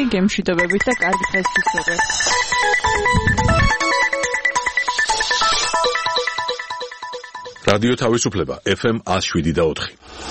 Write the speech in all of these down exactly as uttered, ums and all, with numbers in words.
გემშვიდობებით და კარგი დღეს გისურვებთ. რადიო თავისუფლება ეფ ემ one oh seven და four.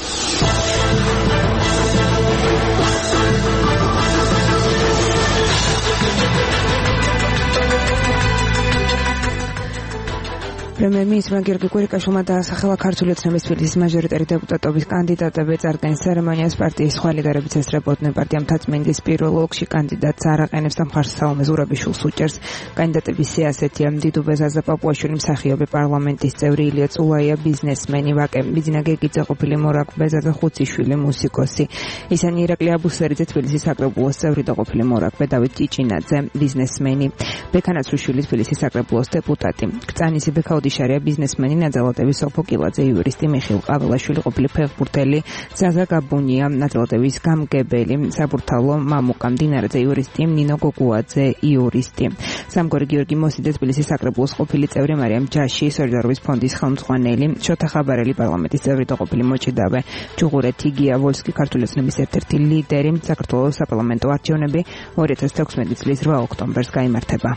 პრემიერ-მინისტრმა გიორგი კვირიკაშვილმა დაასახელა ქართული ოცნების თბილისის მაჟორიტარი დეპუტატობის კანდიდატები. წარდგენის ცერემონიას პარტიის სხვა ლიდერებიც ესწრებოდნენ. პარტია მთაწმინდის პირველ ოლქში კანდიდატს არ აყენებს და მხარს სალომე ზურაბიშვილს უჭერს. კანდიდატების სია ასეთია: დიდუბე ზაზა პაპუაშვილი, მსახიობი, პარლამენტის წევრი ილია წულაია, ბიზნესმენი, ვაკე ბიძინა გეგიძე, ყოფილი მორაგბე ზაზა ხუციშვილი, მუსიკოსი. ისინი ირაკლი აბუსერიძე, თბილისის საკრებულოს წევრი და ყოფილი მორაგბე, დავით ჭიჭინაძე, ბიზნესმენი, ბექანაცრუშვილი, თბილისის საკრებულოს დეპუტატი, კწანისი ბექაუდი შარია, ბიზნესმენი, ნაძალატების სოფო კილაძე, იურისტი, მიხეილ ყაველაშვილი, ყოფილი ფეხბურთელი, ზაზა გაბუნია, ნაძალატების გამგებელი, საბურთალო მამუკა მდინარეძე, იურისტი, ნინო გოგუაძე, იურისტი, სამგორი გიორგი მოსიძე, თბილისის საკრებულოს ყოფილი წევრი, მარიამ ჯაში, სოლიდარობის ფონდის ხელმძღვანელი, შოთა ხაბარელი, პარლამენტის წევრი და ყოფილი მოჭიდავე, ჯუღურეთი გია ვოლსკი, ქართული ოცნების ერთ-ერთი ლიდერი. საქართველოს საპარლამენტო არჩევნები ორი ათას თექვსმეტი წლის რვა ოქტომბერს გაიმართება.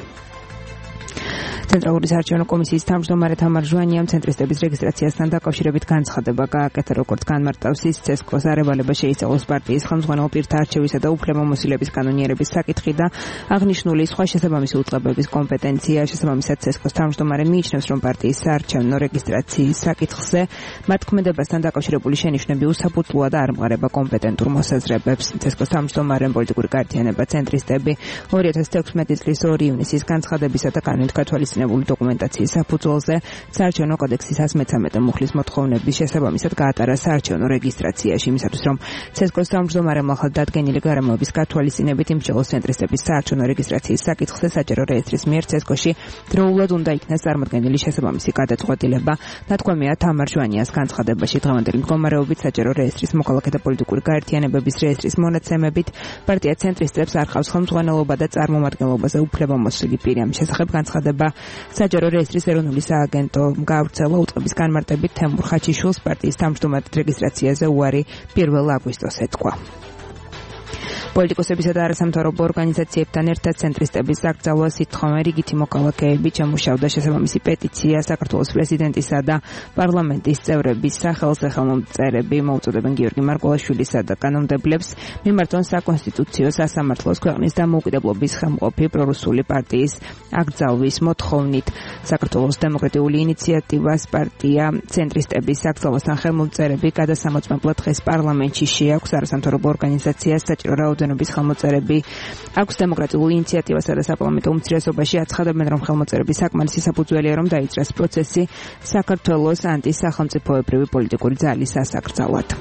ცენტრალური საარჩევნო კომისიის თავმჯდომარე თამარ ჟვანიამ ცენტრისტების რეგისტრაციასთან დაკავშირებით განცხადება გააკეთა, როგორც განმარტავს ის, ცესკოს არევალება შეისწავლოს პარტიის ხელმძღვანელ პირთა არჩევისა და უფლებამოსილების კანონიერების საკითხი და აღნიშნული სხვა შესაბამისი უწყებების კომპეტენცია. შესაბამისად, ცესკოს თავმჯდომარე მიიჩნევს, რომ პარტიის საარჩევნო რეგისტრაციის საკითხზე მათ ქმედებასთან დაკავშირებული შენიშვნები უსაფუძვლოა და არ ემყარება კომპეტენტურ მოსაზრებებს. ცესკოს თავმჯდომარემ პოლიტიკური გაერთიანება ცენტრისტები ორი ათას თექვსმეტი წლის ორი ივნისის განცხადებისა და კანონით გათვალისწინებული დოკუმენტაციის საფუძველზე საარჩევნო კოდექსის one thirteen მუხლის მოთხოვნების შესაბამისად გაატარა საარჩევნო რეგისტრაციაში, იმისათვის რომ ცესკოს თავმჯდომარემ ახალ დადგენილი გარემოების გათვალისწინებით იმსჯელოს ცენტრისტების საარჩევნო რეგისტრაციის საკითხზე საჯარო რეესტრის მიერ ცესკოში დროულად უნდა იქნას წარმოდგენილი შესაბამისი გადაწყვეტილება. ნათქვამია თამარ ჟვანიას განცხადებაში. დღევანდელი მდგომარეობით საჯარო რეესტრის მოქალაქეთა პოლიტიკური გაერთიანებების რეესტრის მონაცემებით პარტია ცენტრისტებს არ ყავს ხელმძღვანელობა და წარმომადგენლობაზე უფლებამოსილი პირი. ამ შესახებ განცხადება საჯარო რეესტრის ეროვნული სააგენტო გავრცელა უწყების განმარტებით თემურ ხაჩიშვილს პარტიის თავმჯდომარედ რეგისტრაციაზე უარი პირველ აგვისტოს ეთქვა. პოლიტიკოსებისა და არასამთავრობო ორგანიზაციებთან ერთად ცენტრისტების დაკრძალვას ითხოვენ რიგითი მოქალაქეები. ჩამოშავდა შესაბამისი პეტიცია საქართველოს პრეზიდენტისა და პარლამენტის წევრების სახელზე. ხელმომწერები მოუწოდებენ გიორგი მარგველაშვილისა და კანონმდებლებს მიმართონ საკონსტიტუციო სასამართლოს ქვეყნის დამოუკიდებლობის ხელმყოფი პრორუსული პარტიის აკრძალვის მოთხოვნით. საქართველოს დემოკრატიული ინიციატივას პარტია ცენტრისტების დაკრძალვასთან ხელმომწერები გადასამოწმებლად დღეს პარლამენტში შეაქვს. არასამთავრობო ორგანიზაციას საჭირო რაოდენობის ხელმოწერები აქვს. დემოკრატიულ ინიციატივასა და საპარლამენტო უმცირესობაში აცხადებენ, რომ ხელმოწერების საკმარისი საფუძველია, რომ დაიწყოს პროცესი საქართველოს ანტისახელმწიფოებრივი პოლიტიკური ძალის სასაკრძალად.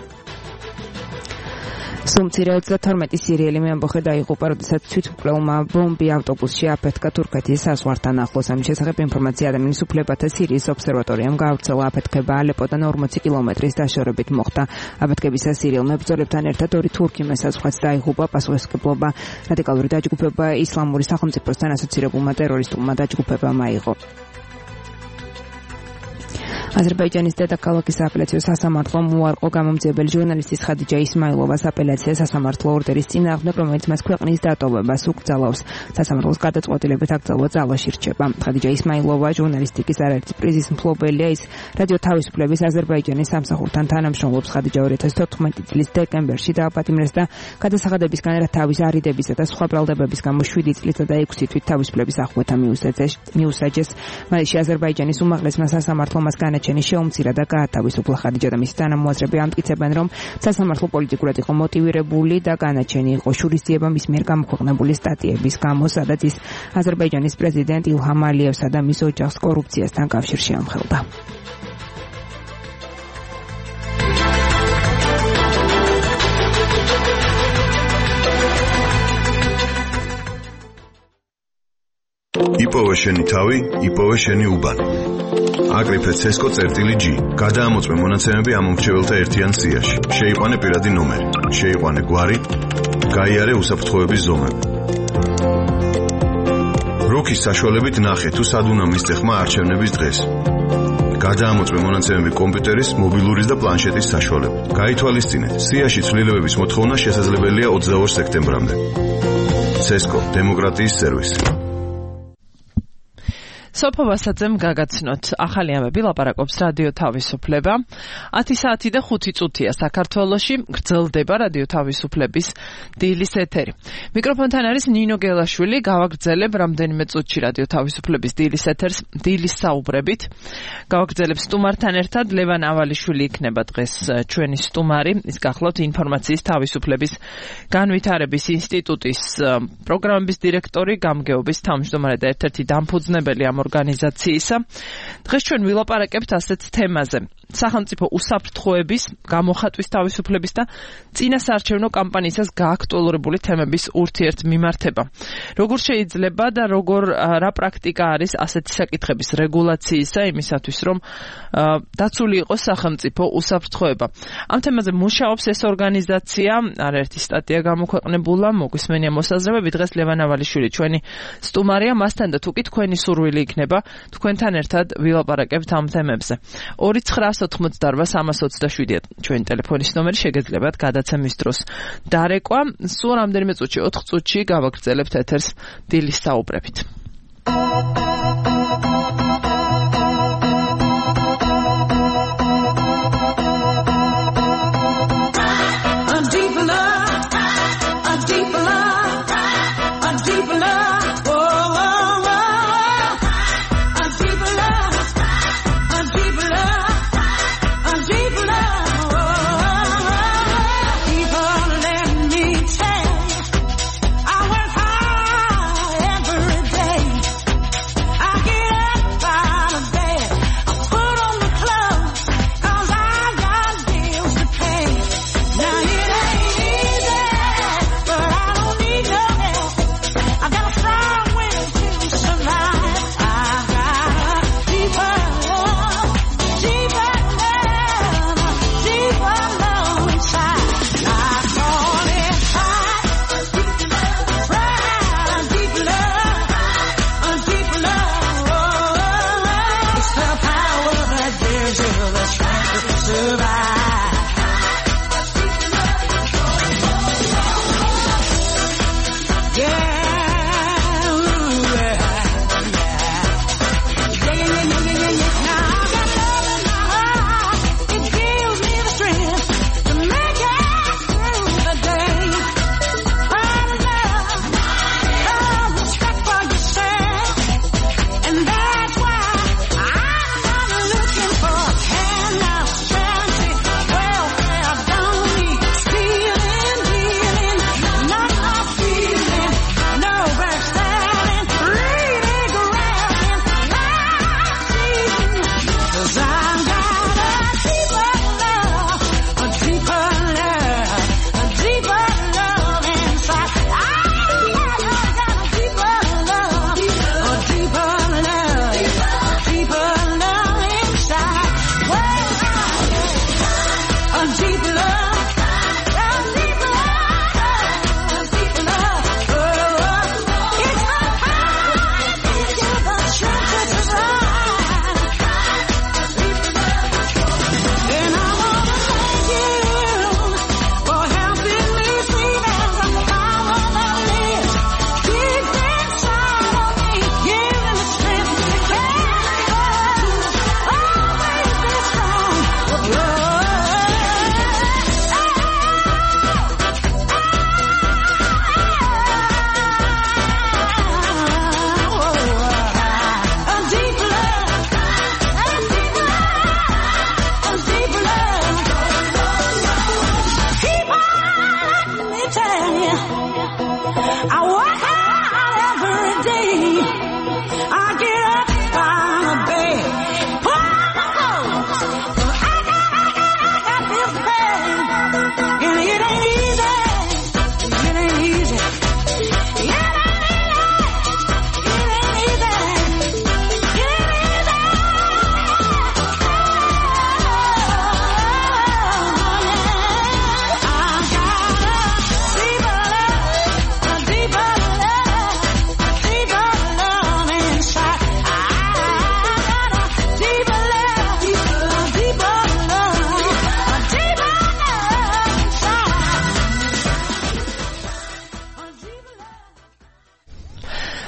სუმცირე ოცდათორმეტი სირიელი მეამბოხე დაიღუპა, როდესაც თვითმკვლელმა ბომბი ავტობუსში აფეთქა თურქეთის საზღვართან ახლოს. ამის შესახებ ინფორმაცია ადამიანის უფლებათა სირიის ობსერვატორიამ გავრცელა. აფეთქება ალეპოდან ორმოცი კილომეტრის დაშორებით მოხდა. აფეთქებისას სირიელ მებრძოლებთან ერთად ორი თურქი მესაზღვრაც დაიღუპა. პასუხისმგებლობა რადიკალური დაჯგუფება ისლამური სახელმწიფოსთან ასოცირებულმა ტერორისტულმა დაჯგუფებამ აიღო. აზერბაიჯანის დედაქალაქის სააპელაციო სასამართლომ უარყო გამომძიებელი ჟურნალისტის ხადიჯა ისმაილოვას აპელაცია სასამართლო ორდერის წინააღმდეგ, რომელიც მას ქვეყნის დატოვებას უკრძალავს. სასამართლოს გადაწყვეტილებით აკრძალვა ძალაში რჩება. ხადიჯა ისმაილოვა ჟურნალისტიკის არაერთი პრიზის მფლობელია. ის რადიო თავისუფლების აზერბაიჯანის სამსახურთან თანამშრომლობს. ხადიჯა ორი ათას თოთხმეტი წლის დეკემბერში დააპატიმრეს და გადასახადებისგან რა თავის არიდებისა და სხვა ბრალდებების გამო შვიდი წლისა და ექვსი თვით თავისუფლების აღკვეთა მიუსაჯეს. მასში აზერბაიჯანის უმაღლესმა სასამართლომ მას განაჩენი შეუმცირა და გაათავისუფლა. ხადიჯა და მისი თანამოაზრები ამტკიცებენ, რომ სასამართლო პოლიტიკურად იყო მოტივირებული და განაჩენი იყო შურისძიება მის მიერ გამოქვეყნებული სტატიების გამო, სადაც ის აზერბაიჯანის პრეზიდენტ ილჰამ ალიევსა და მის ოჯახს კორუფციასთან კავშირში ამხელდა. იპოვე შენი თავი, იპოვე შენი უბანი. აკრიფე ცესკო წერტილი G. გადაამოწმე მონაცემები ამომრჩეველთა ერთიან სიაში. შეიყვანე პირადი ნომერი, შეიყვანე გვარი, გაიარე უსაფრთხოების ზომები. როქის საშუალებით ნახე თუ სად უნდა მისცე ხმა არჩევნების დღეს. გადაამოწმე მონაცემები კომპიუტერის, მობილურის და პლანშეტის საშუალებით. გაითვალისწინეთ, სიაში ცვლილებების მოთხოვნა შესაძლებელია ოცდაორ სექტემბრამდე. ცესკო დემოკრატიის სერვისი. სოფო ვასაძემ გაგაცნოთ ახალი ამბები ლაპარაკობს რადიო თავისუფლება. ათი საათი და ხუთი წუთია საქართველოში გრძელდება რადიო თავისუფლების დილის ეთერი. მიკროფონთან არის ნინო გელაშვილი. გავაგრძელებ რამდენიმე წუთში რადიო თავისუფლების დილის ეთერს დილის საუბრებით. გავაგრძელებ სტუმართან ერთად ლევან ავალიშვილი იქნება დღეს ჩვენი სტუმარი. ის გახლავთ ინფორმაციის თავისუფლების განვითარების ინსტიტუტის პროგრამების დირექტორი, გამგეობის თავმჯდომარე და ერთ-ერთი დამფუძნებელი ამ ორგანიზაციისა. დღეს ჩვენ ვილაპარაკებთ ასეთ თემაზე. სახელმწიფო უსაფრთხოების, გამოხატვის თავისუფლების და წინასაარჩევნო კამპანიისას გააქტუალურებული თემების ურთიერთმიმართება. როგორ შეიძლება და როგორ რა პრაქტიკა არის ასეთი საკითხების რეგულაციისა იმისათვის, რომ დაცული იყოს სახელმწიფო უსაფრთხოება. ამ თემაზე მუშაობს ეს ორგანიზაცია, არაერთი სტატია გამოქვეყნებულა, მოგვისმენია მოსაზრებები. დღეს ლევან ავალიშვილი ჩვენი სტუმარია, მასთან და თუკი თქვენი სურვილი იქნება, თქვენთან ერთად ვილაპარაკებთ ამ თემებზე. ორი ცხრა ოთხმოცდაორვა სამას ოცდაშვიდია ჩვენი ტელეფონის ნომერი, შეგეძლებათ გადაცემის დროს დარეკვა. სულ რამდენიმე წუთში, ოთხ წუთში გავაგრძელებთ ეთერს დილის საუბრებით.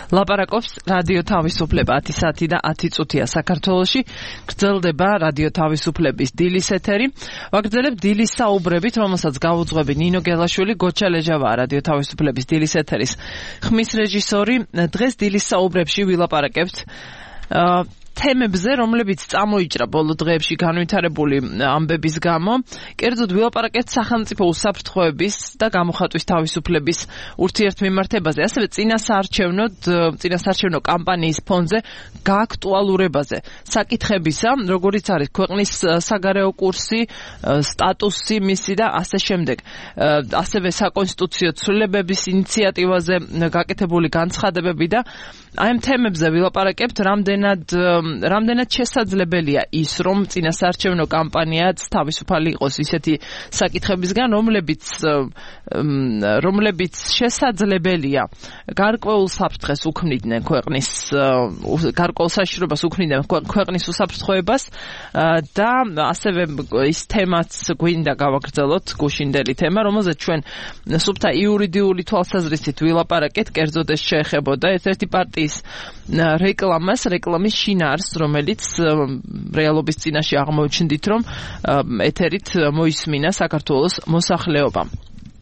ლაპარაკობს რადიო თავისუფლება ათი საათი და ათი წუთია საქართველოში. გრძელდება რადიო თავისუფლების დილის ეთერი. ვაგრძელებ დილის საუბრებით, რომელსაც გაუძღვები ნინო გელაშვილი, გოჩა ლეჯავაა რადიო თავისუფლების დილის ეთერის ხმის რეჟისორი. დღეს დილის საუბრებში ვილაპარაკებთ თემებზე, რომლებიც წამოიჭრა ბოლო დღეებში განვითარებული ამბების გამო. კერძოდ ვილაპარაკებთ სახელმწიფო უსაფრთხოების და გამოხატვის თავისუფლების ურთიერთმემართებაზე, ასევე წინასაარჩევნო წინასაარჩევნო კამპანიის ფონზე გააქტუალურებაზე საკითხებისა, როგორიც არის ქვეყნის საგარეო კურსი, სტატუსი მისი და ასე შემდეგ. ასევე საკონსტიტუციო ცვლილებების ინიციატივაზე გაკეთებული განცხადებები და აი ამ თემებზე ვილაპარაკებთ, რამდენად რამდენად შესაძლებელია ის, რომ წინასაარჩევნო კამპანიაც თავისუფალი იყოს ისეთი საკითხებისგან, რომლებიც რომლებიც შესაძლებელია გარკვეულ საფრთხეს უქმნიდნენ ქვეყნის გარკვეულ საშიშრობას უქმნიდნენ ქვეყნის უსაფრთხოებას და ასევე ის თემაც გვინდა გავაგრძელოთ, გუშინდელი თემა, რომელზეც ჩვენ სუფთა იურიდიული თვალსაზრისით ვილაპარაკეთ, კერძოდ ეს შეეხებოდა ერთ-ერთი პარტიის რეკლამას, რეკლამის შინაარსს, რომელიც რეალობის წინაშე აღმოჩნდით, რომ ეთერით მოისმინა საქართველოს მოსახლეობამ.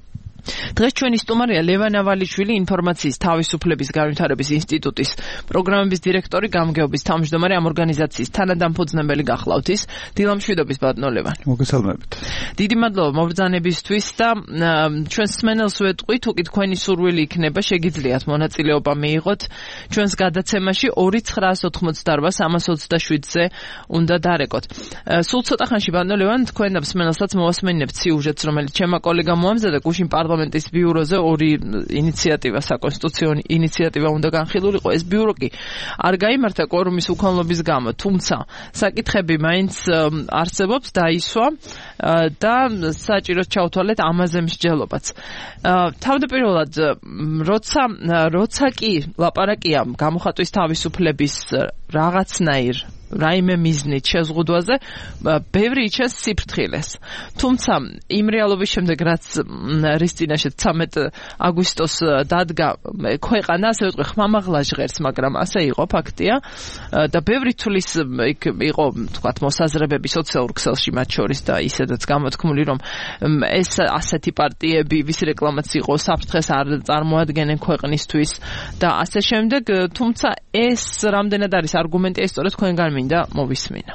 დღეს ჩვენი სტუმარია ლევან ავალიშვილი, ინფორმაციის თავისუფლების განვითარების ინსტიტუტის პროგრამების დირექტორი, გამგეობის თავმჯდომარე, ამ ორგანიზაციის თანადამფუძნებელი გახლავთ ის. დილამშვიდობის ბატონო ლევან. მოგესალმებით. დიდი მადლობა მობრძანებისთვის და ჩვენს მსმენელს ვეტყვი, თუ კი თქვენი სურვილი იქნება, შეგიძლიათ მონაწილეობა მიიღოთ ჩვენს გადაცემაში ორი ცხრაას ოთხმოცდაორ სამას ოცდაშვიდზე უნდა დარეკოთ. სულ ცოტა ხანში ბატონო ლევან, თქვენ და მსმენელსაც მოვასმენინებთ სიუჟეტს, რომელიც ჩემმა კოლეგამ მოამზადა გუშინ პარლამენტის ბიუროზე. ორი ინიციატივა, საკონსტიტუციო ინიციატივა უნდა განხილულიყო. ეს ბიურო კი არ გაიმართა კვორუმის უქონლობის გამო, თუმცა საკითხები მაინც არსებობს, დაისვა და საჭიროდ ჩავთვალეთ ამაზე მსჯელობაც. თავდაპირველად, როცა როცა კი ლაპარაკია გამოხატვის თავისუფლების რაღაცნაირ რაიმე მიზნით შეზღუდვაზე, ბევრი იჩენს სიფრთხილეს. თუმცა იმ რეალობის შემდეგ, რაც რის წინაშე ცამეტ აგვისტოს დადგა ქვეყანა, ასე ვიტყვი, ხმამაღლა ჟღერს, მაგრამ ასე იყო, ფაქტია და ბევრი თulis იქ იყო, თქვათ, მოსაზრებები სოციალურ ქსელში მათ შორის და ისედაც გამოთქმული, რომ ეს ასეთი პარტიები, ვის რეკლამაც იყო, საფრთხეს არ წარმოადგენენ ქვეყნისთვის და ასე შემდეგ, თუმცა ეს რამდენად არის არგუმენტი, ეს სწორედ თქვენგან მინდა მოვისმინა.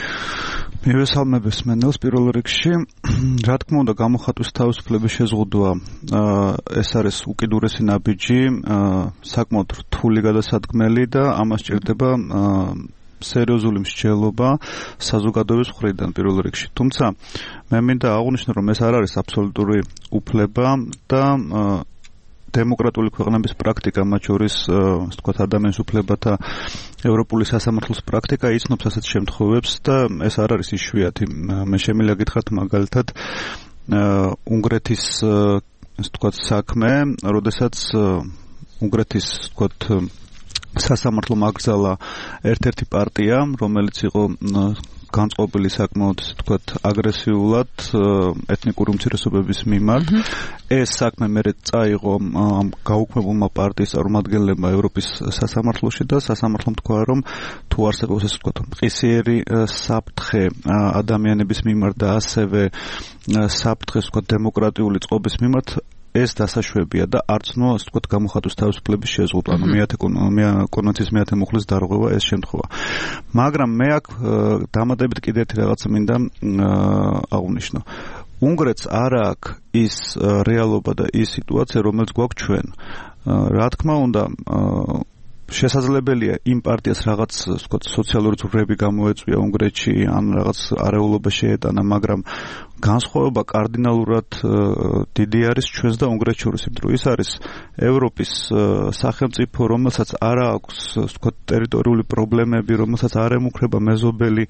მივესალმებ მსმენელს პირველ რიგში. რა თქმა უნდა, გამოხატვის თავისუფლების შეზღუდვა ეს არის უკიდურესი ნაბიჯი, საკმაოდ რთული გადასადგმელი და ამას სჭირდება სერიოზული მსჯელობა საზოგადოების მხრიდან პირველ რიგში. თუმცა მე მინდა აღვნიშნო, რომ ეს არ არის აბსოლუტური უფლება და დემოკრატიული ქვეყნების პრაქტიკა, მათ შორის, ასე ვთქვათ, ადამიანის უფლებათა ევროპული სასამართლოს პრაქტიკა იცნობს ასეთ შემთხვევებს და ეს არ არის იშვიათი. მე შემიძლია გითხრათ მაგალითად უნგრეთის, ასე ვთქვათ, საქმე, როდესაც უნგრეთის, ასე ვთქვათ, სასამართლომ აკრძალა ერთ-ერთი პარტია, რომელიც იყო განწყობილი საკმაოდ, ასე ვთქვათ, აგრესიულად ეთნიკური უმცირესობების მიმართ. ეს საქმე მერე წაიღო ამ გაუქმებულმა პარტიის წარმომადგენლებმა ევროპის სასამართლოში და სასამართლომ თქვა, რომ თუ არსებობს, ასე ვთქვათ, მყისიერი საფრთხე ადამიანების მიმართ და ასევე საფრთხე, ასე ვთქვათ, დემოკრატიული წყობის მიმართ, ეს დასაშვებია და არცნო, ასე ვთქვათ, გამოხატვის თავისუფლების შეზღუდვა, ანუ მეათე კონვენციის მეათე მუხლის დარღვევა ეს შემთხვევა. მაგრამ მე აქ დამატებით კიდე ერთი რაღაც მინდა აღვნიშნო. უნგრეთს არ აქვს ის რეალობა და ის სიტუაცია, რომელიც გვაქვს ჩვენ. რა თქმა უნდა, შესაძლებელია იმ პარტიას რაღაც, ვთქვათ, სოციალური ძვრები გამოეწვია უნგრეთში, ან რაღაც არეულობა შეეტანა, მაგრამ განსხვავება კარდინალურად დიდი არის ჩვენს და უნგრეთს შორის, იმიტომ რომ ის არის ევროპის სახელმწიფო, რომელსაც არ აქვს, ვთქვათ, ტერიტორიული პრობლემები, რომელსაც არ ემუქრება მეზობელი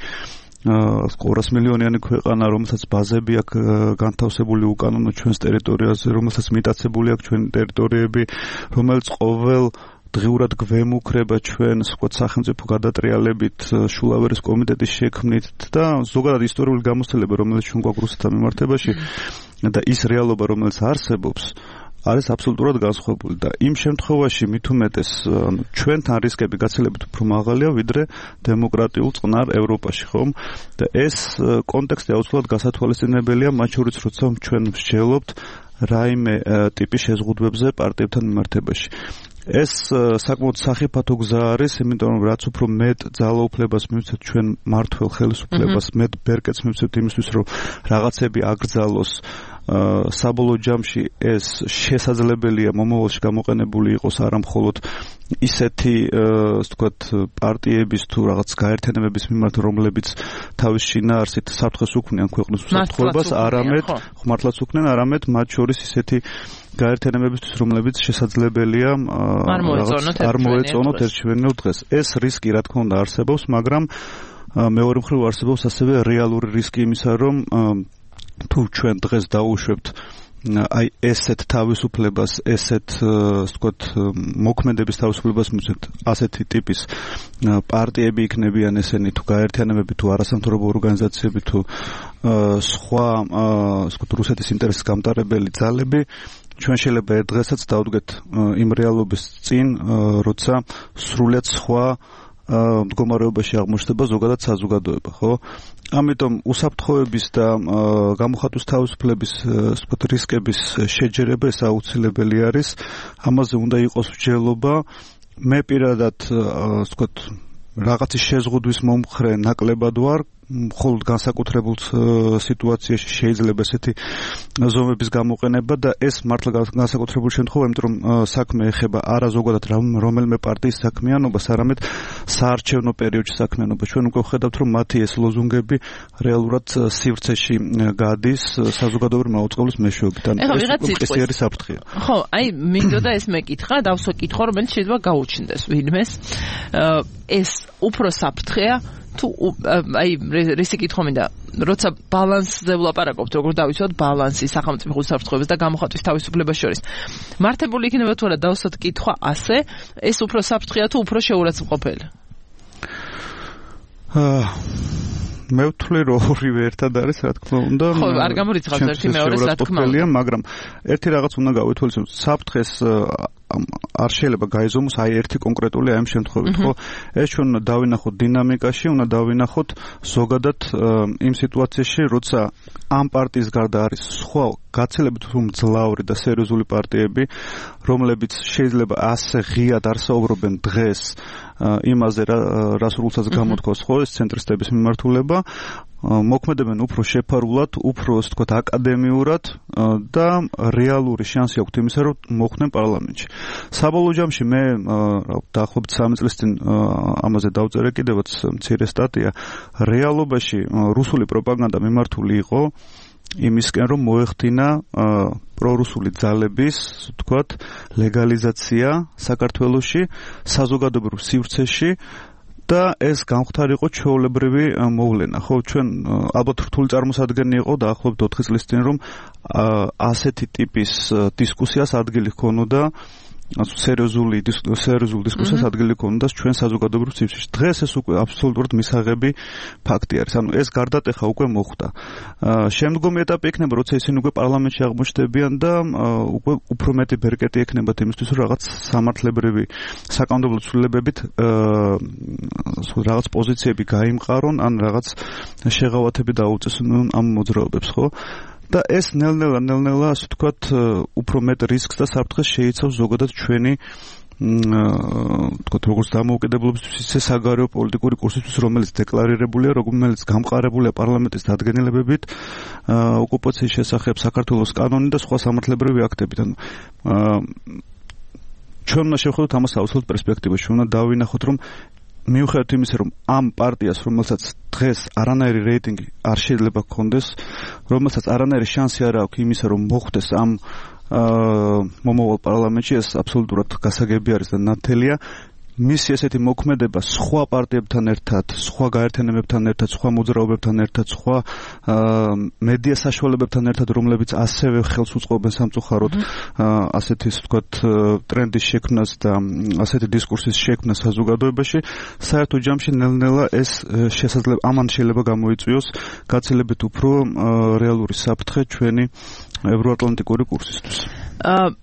ორას მილიონიანი ქვეყანა, რომელსაც ბაზები აქვს განთავსებული უკანონო ჩვენს ტერიტორიაზე, რომელსაც მიტაცებული აქვს ჩვენი ტერიტორიები, რომელიც ყოველ დღიურად გვემუქრება ჩვენს, ვთქვათ, სახელმწიფო გადატრიალებით, შულავერის კომიტეტის შექმნით და ზოგადად ისტორიული გამოცდილება, რომელიც ჩვენ გვაქვს რუსეთთან მიმართებაში და ის რეალობა, რომელიც არსებობს, არის აბსოლუტურად განსხვავებული და იმ შემთხვევაში მით უმეტეს ჩვენთან რისკები გაცილებით უფრო მაღალია ვიდრე დემოკრატიულ წყნარ ევროპაში, ხომ? და ეს კონტექსტი აუცილებლად გასათვალისწინებელია, მათ შორის როცა ჩვენ ვსჯელობთ რაიმე ტიპის შეზღუდვებზე პარტიებთან მიმართებაში. ეს საკმაოდ სახიფათო გზა არის, იმიტომ რომ რაც უფრო მეტ ძალაუფლებას მივცეთ ჩვენ მმართველ ხელისუფლებას, მეტ ბერკეტს მივცეთ იმისთვის, რომ რაღაცები აკრძალოს, საბოლოო ჯამში ეს შესაძლებელია მომავალში გამოყენებული იყოს არა მხოლოდ ისეთი, ასე ვთქვათ, პარტიების თუ რაღაც გაერთიანებების მიმართ, რომლებიც თავის შინაარსით საფრთხეს უქმნიან ქვეყნის უსაფრთხოებას, არამედ ხმართლაც უქმნიან, არამედ მათ შორის ისეთი გაერთიანებებისთვის, რომლებიც შესაძლებელია არ მოეწონოთ ერთჩვენებულ დღეს. ეს რისკი, რა თქმა უნდა, არსებობს, მაგრამ მეორე მხრივ არსებობს ასევე რეალური რისკი იმისა, რომ თუ ჩვენ დღეს დაუშვებთ აი ესეთ თავისუფლებას, ესეთ, ასე ვთქვათ, მოქმედების თავისუფლებას მივცეთ ასეთი ტიპის პარტიები იქნებიან ესენი თუ გაერთიანებები თუ არასამთავრობო ორგანიზაციები თუ სხვა, ასე ვთქვათ, რუსეთის ინტერესის გამტარებელი ძალები, ჩვენ შეიძლება ერთ დღესაც დავდგეთ იმ რეალობის წინ, როცა სრულიად სხვა მდგომარეობაში აღმოჩნდება ზოგადად საზოგადოება, ხო? ამიტომ უსაფრთხოების და გამოხატვის თავისუფლების ვთქვათ რისკების შეჯერება ეს აუცილებელი არის. ამაზე უნდა იყოს მსჯელობა. მე პირადად ვთქვათ რაღაცის შეზღუდვის მომხრე ნაკლებად ვარ, მხოლოდ განსაკუთრებულ სიტუაციაში შეიძლება ესეთი ზომების გამოყენება და ეს მართლა განსაკუთრებული შემთხვევა, იმიტომ რომ საქმე ეხება არა ზოგადად რომელიმე პარტიის საქმიანობას, არამედ საარჩევნო პერიოდში საქმიანობას. ჩვენ უკვე ვხედავთ, რომ მათი ეს ლოზუნგები რეალურად სივრცეში გადის საზოგადოებრივი მაუწყებლის მეშვეობით. ეს არის საფრთხე. ხო, აი მინდოდა ეს მეკითხა, დავსვეკითხო, რომელიც შეიძლება გაუჩნდეს ვინმეს. ეს უფრო საფრთხეა თუ აი რისი კითხვა მინდა, როცა ბალანსზე ვლაპარაკობთ, როგორ დავიცვათ ბალანსი სახელმწიფო უსაფრთხოების და გამოხატვის თავისუფლებას შორის. მართებული იქნება თუ არა დავსვათ კითხვა ასე, ეს უფრო საფრთხეა თუ უფრო შეურაცხმყოფელი? აა მე ვთვლი, რომ ორივე ერთად არის, რა თქმა უნდა. ხო, არ გამორიცხავს ერთი მეორეს, რა თქმა უნდა. მაგრამ ერთი რაღაც უნდა გავითვალისწინოთ, საფრთხეს არ შეიძლება გაიზომოს აი ერთი კონკრეტული აი ამ შემთხვევით, ხო? ეს ჩვენ უნდა დავინახოთ დინამიკაში, უნდა დავინახოთ ზოგადად იმ სიტუაციაში, როცა ამ პარტიის გარდა არის სხვა გაცილებით მძლავრი და სერიოზული პარტიები, რომლებიც შეიძლება ასე ღიად არ საუბრობენ დღეს იმაზე, რა სრულსაც გამოთქვას, ხო, ეს ცენტრისტების მიმართულება, მოქმედებენ უფრო შეფარულად, უფრო, ასე ვთქვათ, აკადემიურად და რეალური შანსი აქვთ იმისა, რომ მოხვდნენ პარლამენტში. საბოლოო ჯამში მე დაახლოებით სამი წლის წინ ამაზე დავწერე კიდევაც მცირე სტატია. რეალობაში რუსული პროპაგანდა მიმართული იყო იმისკენ, რომ მოეხდინა პრორუსული ძალების, ვთქვათ, ლეგალიზაცია საქართველოში, საზოგადოებრივ სივრცეში და ეს გამختარიყო ჩვეულებრივი მოვლენა. ხო, ჩვენ ალბათ რთული წარმოსადგენი იყო დაახლოებით ოთხი წლის წინ, რომ ასეთი ტიპის დისკუსიას ადგილი ჰქონოდა, სერიოზული სერიოზული დისკუსიას ადგილი ჰქონდა ჩვენ საზოგადოებრივ სივრცეში. დღეს ეს უკვე აბსოლუტურად მისაღები ფაქტი არის. ანუ ეს გარდატეხა უკვე მოხდა. შემდგომი ეტაპი იქნება, როცა ისინი უკვე პარლამენტში აღმოჩნდებიან და უკვე უფრო მეტი ბერკეტი ექნებათ იმისთვის, რომ რაღაც სამართლებრივი საკანონმდებლო ცვლილებებით რაღაც პოზიციები გაიმყარონ, ან რაღაც შეღავათები დაუწესონ ამ მოძრაობებს, ხო? და ეს ნელ-ნელა, ნელ-ნელა, ასე ვთქვათ, უფრო მეტ რისკს და საფრთხეს შეიცავს ზოგადად ჩვენი, ვთქვათ, როგორც დამოუკიდებლობისთვის, ისე საგარეო პოლიტიკური კურსისთვის, რომელიც დეკლარირებულია, რომელიც გამყარებულია პარლამენტის დადგენილებებით, ოკუპაციის შესახებ საქართველოს კანონი და სხვა სამართლებრივი აქტებით. ანუ ჩვენ უნდა შევხედოთ ამას აუცილებლად პერსპექტივაში, უნდა დავინახოთ, რომ მიუხედავად იმისა, რომ ამ პარტიას, რომელსაც დღეს არანაირი რეიტინგი არ შეიძლება გქონდეს, რომელსაც არანაირი შანსი არ აქვს იმისა, რომ მოხვდეს ამ მომავალ პარლამენტში, ეს აბსოლუტურად გასაგები არის და ნათელია. მისი ესეთი მოქმედება სხვა პარტიებთან ერთად, სხვა გაერთიანებებთან ერთად, სხვა მოძრაობებთან ერთად, სხვა მედია საშუალებებთან ერთად, რომლებიც ასევე ხელს უწყობენ სამწუხაროდ ასეთი, ვთქვათ, ტრენდის შექმნას და ასეთი დისკურსის შექმნას საზოგადოებაში, საერთო ჯამში ნელ-ნელა ეს შესაძლებელი ამან შეიძლება გამოიწვიოს გაცილებით უფრო რეალური საფრთხე ჩვენი ევროატლანტიკური კურსისთვის.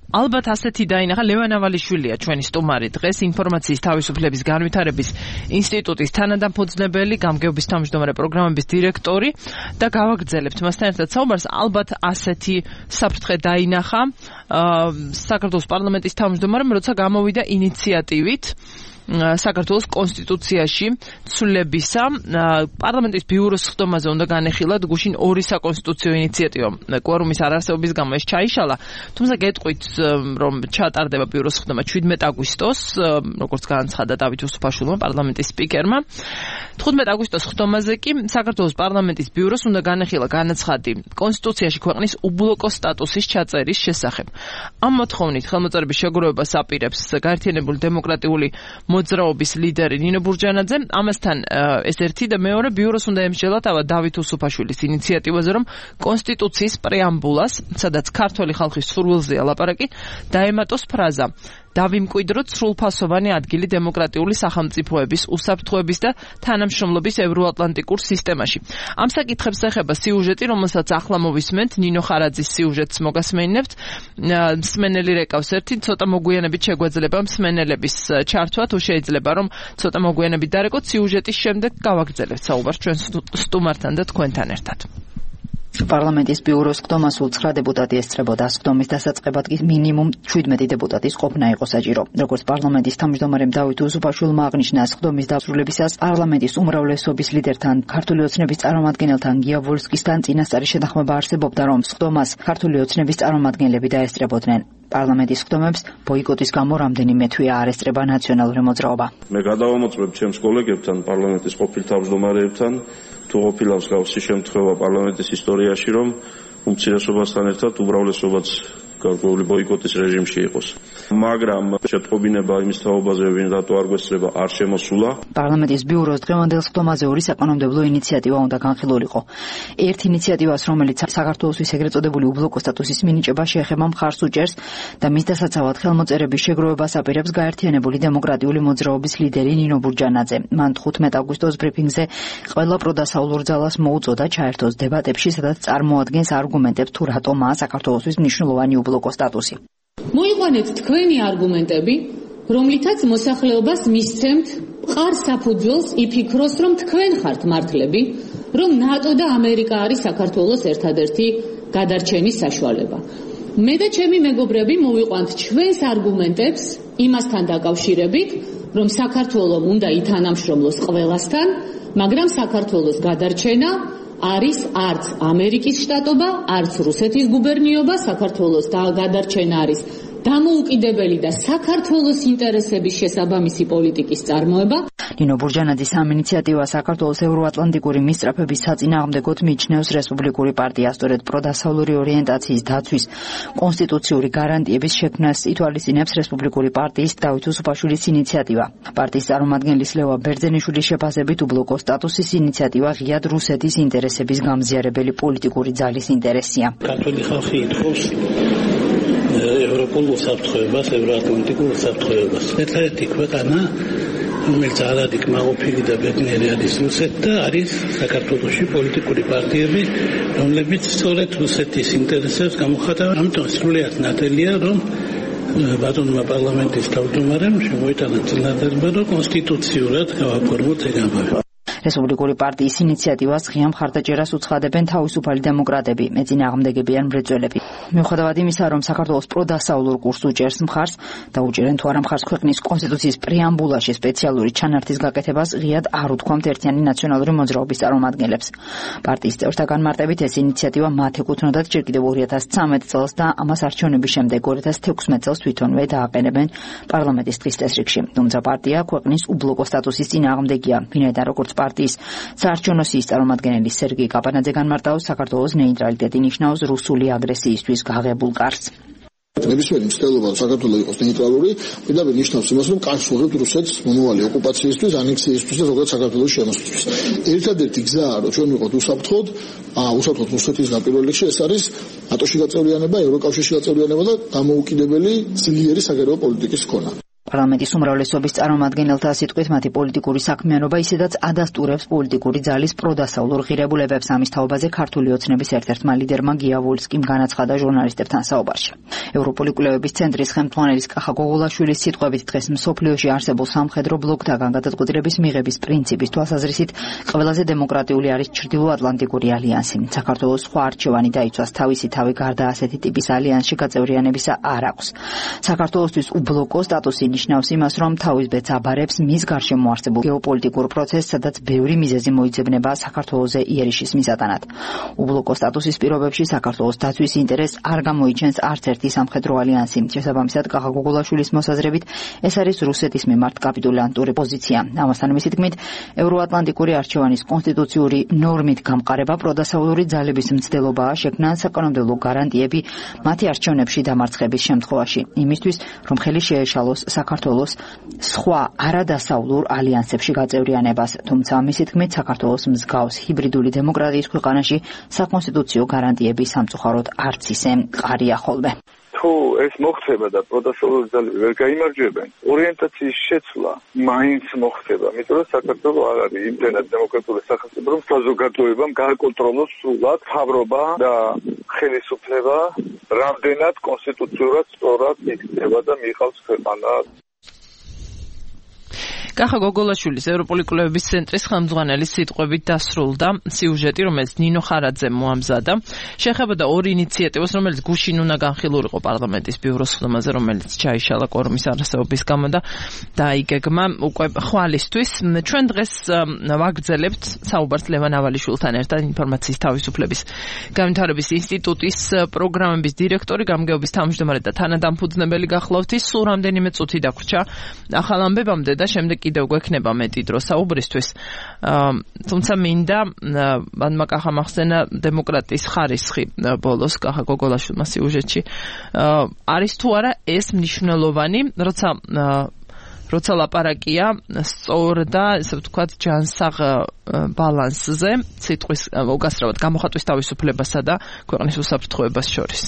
ალბათ ასეთი დაინახა ლევან ავალიშვილია ჩვენი სტუმარი დღეს ინფორმაციის თავისუფლების განვითარების ინსტიტუტის თანადამფუძნებელი, გამგეობის თავმჯდომარე პროგრამების დირექტორი და გავაგრძელებთ მასთან ერთად საუბარს. ალბათ ასეთი საფრთხე დაინახა საქართველოს პარლამენტის თავმჯდომარემ, როცა გამოვიდა ინიციატივით საქართველოს კონსტიტუციაში ცვლილებისა. პარლამენტის ბიუროს ხდომაზე უნდა განეხილათ გუშინ ორი საკონსტიტუციო ინიციატივა. კვორუმის არარსებობის გამო ეს ჩაიშალა, თუმცა გეტყვით, რომ ჩატარდება ბიუროს ხდომა შვიდმეტ აგვისტოს, როგორც განაცხადა დავით უსუფაშვილმა, პარლამენტის სპიკერმა. თხუთმეტ აგვისტოს ხდომაზე კი საქართველოს პარლამენტის ბიუროს უნდა განეხილა განაცხადი კონსტიტუციაში ქვეყნის უბლოკო სტატუსის ჩაწერის შესახებ. ამ მოთხოვნით ხელმოწერების შეგროვებას აპირებს გაერთიანებული დემოკრატიული მოძრაობის ლიდერი ნინო ბურჯანაძე. ამასთან ეს ერთი და მეორე ბიუროს უნდა ემსჯელოთ ავა დავით უსუფაშვილის ინიციატივაზე, რომ კონსტიტუციის პრეამბულას, სადაც ქართველი ხალხის სურვილზეა ლაპარაკი, დაემატოს ფრაზა დავიმკვიდროთ სრულფასოვანი ადგილი დემოკრატიული სახელმწიფოების, უსაფრთხოების და თანამშრომლობის ევროატლანტიკურ სისტემაში. ამ საკითხებს ეხება სიუჟეტი, რომელსაც ახლა მოვისმენთ, ნინო ხარაძის სიუჟეტს მოგასმენინებთ. მსმენელი რეკავს ერთი, ცოტა მოგვიანებით შეგვეძლება მსმენელების ჩართვა, თუ შეიძლება რომ ცოტა მოგვიანებით დარეკოთ, სიუჟეტის შემდეგ გავაგრძელებთ საუბარს ჩვენ სტუმართან და თქვენთან ერთად. პარლამენტის ბიუროს ხდომას სულ ცხრა დეპუტატი ესწრებოდა. ხდომის დასაწყებად კი მინიმუმ შვიდმეტი დეპუტატის ყოფნა იყო საჭირო. როგორც პარლამენტის თავმჯდომარემ დავით უსუფაშვილმა აღნიშნა, ხდომის დასრულებისას პარლამენტის უმრავლესობის ლიდერთან, ქართული ოცნების წარმომადგენელთან გია ვოლსკისთან წინასწარი შეთანხმება არსებობდა, რომ ხდომას ქართული ოცნების წარმომადგენლები დაესწრებოდნენ. პარლამენტის ხდომებს ბოიკოტის გამო რამდენიმე თვეა არ ესწრება ნაციონალური მოძრაობა. მე გადავამოწმებ ჩემს კოლეგებთან, პარლამენტის ყოფილ თავმჯდომარეებთან, თუ ყოფილა მსგავსი შემთხვევა პარლამენტის ისტორიაში, რომ უმცირესობასთან ერთად უმრავლესობაც გარკვეული ბოიკოტის რეჟიმში იყოს. მაგრამ შეტყობინება იმის თაობაზე, ვინ რატო არ გვესწრება, არ შემოსულა. პარლამენტის ბიუროს დღევანდელ ხდომაზე ორი საკანონმდებლო ინიციატივა უნდა განხილულიყო. ერთ ინიციატივას, რომელიც საქართველოსთვის ეგრეთ წოდებული უბლოკო სტატუსის მინიჭება შეეხება, მხარს უჭერს და მის დასაცავად ხელმოწერების შეგროვებას აპირებს გაერთიანებული დემოკრატიული მოძრაობის ლიდერი ნინო ბურჯანაძე. მან თხუთმეტ აგვისტოს ბრიფინგზე ყველა პროდასავლურ ძალას მოუწოდა ჩაერთოს დებატებში, სადაც წარმოადგენს არგუმენტებს თუ რატომაა საქართველოსთვის მნიშვნელოვანი უბლოკო სტატუსი. მოიყვანეთ თქვენი არგუმენტები, რომლითაც მოსახლეობას მისცემთ მყარ საფუძველს იფიქროს, რომ თქვენ ხართ მართლები, რომ ნატო და ამერიკა არის საქართველოს ერთადერთი გადარჩენის საშუალება. მე და ჩემი მეგობრები მოვიყვანთ ჩვენს არგუმენტებს იმასთან დაკავშირებით, რომ საქართველოს უნდა ითანამშრომლოს ყველასთან, მაგრამ საქართველოს გადარჩენა არის არც ამერიკის შტატობა, არც რუსეთის გუბერნიობა, საქართველოს გადარჩენა არის დამოუკიდებელი და საქართველოს ინტერესების შესაბამისი პოლიტიკის წარმოება. ნინო ბურჯანაძის ამ ინიციატივას საქართველოს ევროატლანტიკური მისწრაფების საწინააღმდეგოდ მიიჩნევს რესპუბლიკური პარტია, სწორედ პროდასავლური ორიენტაციის დაცვის კონსტიტუციური გარანტიების შექმნას ითვალისწინებს რესპუბლიკური პარტიის დავით უსუფაშვილის ინიციატივა. პარტიის წარმომადგენლის ლევა ბერძენიშვილის შეფასებით უბლოკო სტატუსის ინიციატივა ღიად რუსეთის ინტერესების გამზიარებელი პოლიტიკური ძალის ინტერესია. ქართული ხალხი ითხოვს ევროპულ უსაფრთხოებას, ევროატლანტიკურ უსაფრთხოებას. ერთადერთი ქვეყანა, რომელიც არადი კმაყოფილი და ბედნიერი არის რუსეთ და არის საქართველოში პოლიტიკური პარტიები, რომლებიც სწორედ რუსეთის ინტერესებს გამოხატავენ. ამიტომ სრულიად ნათელია, რომ ბატონმა პარლამენტის თავმჯდომარემ შემოიტანა წინადადება, რომ კონსტიტუციურად გავაფორმოთ ეგ ამბავი. რესპუბლიკური პარტიის ინიციატივას ღია მხარდაჭერას უცხადებენ თავისუფალი დემოკრატები, მეწინააღმდეგები ან მრეწველები. მიუხედავად იმისა, რომ საქართველოს პროდასავლურ კურსს უჭერს მხარს და უჭერენ თუ არა მხარს ქვეყნის კონსტიტუციის პრეამბულაში სპეციალური ჩანართის გაკეთებას, ღიად არ უთქვამთ ერთიანი ნაციონალური მოძრაობის წარმომადგენლებს. პარტიის წევრთა განმარტებით ეს ინიციატივა მათ ეკუთვნოდათ ჯერ კიდევ ორი ათას ცხრამეტ წელს და ამას არჩევნების შემდეგ ორი ათას თექვსმეტ წელს თვითონვე დააყენებენ პარლამენტის დღის წესრიგში. თუმცა პარტია ქვეყნის უბლოკო სტატუსის წინააღმდეგია, ვინაიდან როგორც პარტიის საარჩევნო სიის წარმომადგენელი სერგეი კაპანაძე განმარტავს, საქართველოს ნეიტრალიტეტი ნიშნავს რუსული აგრესიისთვის გაღებულ კარს. ნებისმიერი მცდელობა საქართველოს იყოს ნეიტრალური, პირდაპირ ნიშნავს იმას, რომ კარს უღებთ რუსეთს მომავალი ოკუპაციისთვის, ანექსიისთვის და ზოგადად საქართველოს შემოსვლისთვის. ერთადერთი გზაა, რომ ჩვენ ვიყოთ უსაფრთხოდ, აა უსაფრთხოდ რუსეთისგან პირველ რიგში ეს არის ნატოში გაწევრიანება, ევროკავშირში გაწევრიანება და დამოუკიდებელი ძლიერი საგარეო პოლიტიკის ქონა. პარლამენტის უმრავლესობის წარმომადგენელთა სიტყვით მათი პოლიტიკური საქმიანობა ისედაც ადასტურებს პოლიტიკური ძალის პროდასავლურ ღირებულებებს. ამის თაობაზე ქართული ოცნების ერთ-ერთმა ლიდერმა გია ვოლსკიმ განაცხადა ჟურნალისტებთან საუბარში. ევროპული კვლევების ცენტრის ხელმძღვანელის კახა გოგოლაშვილის სიტყვებით დღეს მსოფლიოში არსებულ სამხედრო ბლოკთაგან გადაწყვეტილების მიღების პრინციპის თვალსაზრისით ყველაზე დემოკრატიული არის ჩრდილოატლანტიკური ალიანსი. საქართველოს სხვა არჩევანი დაიცვას თავისი თავი გარდა ასეთი ტიპის ალიანსში გაწევრიანებისა არ აქვს. საქართველოსთვის უბლოკო სტატუსი ნიშნავს იმას, რომ თავის ბედს აბარებს მის გარშემო არსებულ გეოპოლიტიკურ პროცესს, სადაც ბევრი მიზეზი მოიძებნება საქართველოზე იერიშის მისატანად. უბლოკო სტატუსის პირობებში საქართველოს დაცვის ინტერესს არ გამოიჩენს არც ერთი სამხედრო ალიანსი. შესაბამისად, კახა გოგოლაშვილის მოსაზრებით, ეს არის რუსეთის მიმართ კაპიტულანტური პოზიცია. ამასთან მისი თქმით, ევროატლანტიკური არჩევანის კონსტიტუციური ნორმით გამყარება პროდასავლური ძალების მცდელობაა შექმნა საკანონმდებლო გარანტიები მათი არჩევნებში დამარცხების შემთხვევაში, იმისთვის, რომ ხელი შეეშალოს საქართველოს სხვა არადასავლურ ალიანსებში გაწევრიანებას. თუმცა მისი თქმით, საქართველოს მსგავს ჰიბრიდული დემოკრატიის ქვეყანაში საკონსტიტუციო გარანტიები სამწუხაროდ არც ისე მყარია ხოლმე. თუ ეს მოხდება და პროდასავლური ძალები ვერ გაიმარჯვებენ, ორიენტაციის შეცვლა მაინც მოხდება, იმიტომ რომ საქართველო არ არის იმდენად დემოკრატიული სახელმწიფო, რომ საზოგადოებამ გააკონტროლოს სრულად მთავრობა და ხელისუფლება, რამდენად კონსტიტუციურად სწორად იქნება და მიიღავს ქვეყანა. კახა გოგოლაშვილის ევროპული კვლევების ცენტრის ხელმძღვანელის სიტყვებით დასრულდა სიუჟეტი, რომელიც ნინო ხარაძემ მოამზადა. შეეხებოდა ორ ინიციატივას, რომელიც გუშინ უნდა განხილულიყო პარლამენტის ბიუროს ხდომაზე, რომელიც ჩაიშალა კორუმის არასაობის გამო და დაიგეგმა უკვე ხვალისთვის. ჩვენ დღეს ვაგრძელებთ საუბარს ლევან ავალიშვილთან ერთად, ინფორმაციის თავისუფლების განვითარების ინსტიტუტის პროგრამების დირექტორი, გამგეობის თავმჯდომარე და თანადამფუძნებელი გახლავთ. ის სულ რამდენიმე წუთი დაგვრჩა ახალ ამბებამდე და შემდეგ კიდევ გვექნება მეტი დრო საუბრისთვის. თუმცა მინდა მან კახა ახსენა დემოკრატიის ხარისხი ბოლოს კახა გოგოლაშვილმა სიუჟეტში. არის თუ არა ეს მნიშვნელოვანი, როცა როცა ლაპარაკია სწორ და ესე ვთქვათ ჯანსაღ ბალანსზე სიტყვის უგასრევად გამოხატვის თავისუფლებასა და ქვეყნის უსაფრთხოებას შორის.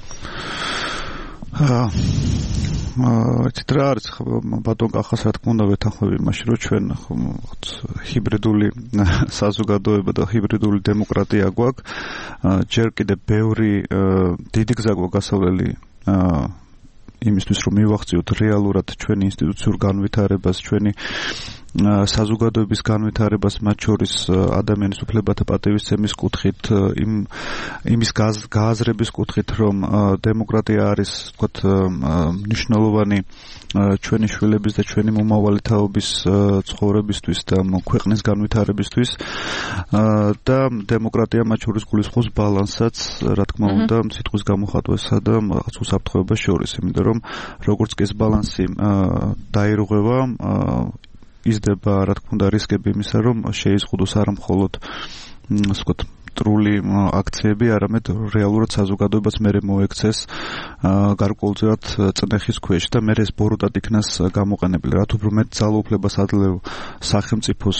ეს რა არის ბატონ კახას რა თქმა უნდა ვეთანხმები იმაში რომ ჩვენ ჰიბრიდული საზოგადოება და ჰიბრიდული დემოკრატია გვაქვს ჯერ კიდევ ბევრი დიდი გზა გვაქვს გასავლელი იმისთვის რომ მივახციოთ რეალურად ჩვენი ინსტიტუციურ განვითარებას, ჩვენი საზოგადოების განვითარებას, მათ შორის ადამიანის უფლებათა პატივისცემის კუთხით, იმ იმის გააზრების კუთხით, რომ დემოკრატია არის, ვთქვათ, მნიშვნელოვანი ჩვენი შვილების და ჩვენი მომავალი თაობის ცხოვრებისთვის და ქვეყნის განვითარებისთვის და დემოკრატია მათ შორის გულისხმობს ბალანსაც, რა თქმა უნდა, სიტყვის გამოხატვასა და რაღაც უსაფრთხოებას შორის, იმიტომ რომ როგორც კი ეს ბალანსი დაირღვევა, იზრდება, რა თქმა უნდა, რისკები იმისა, რომ შეიზღუდოს არა მხოლოდ ასე ვთქვათ, მტრული აქციები, არამედ რეალურად საზოგადოებას მერე მოექცეს გარკვეულწილად წნეხის ქვეშ და მერე ეს ბოროტად იქნას გამოყენებული. რაც უფრო მეტ ძალაუფლებას ადლევ სახელმწიფოს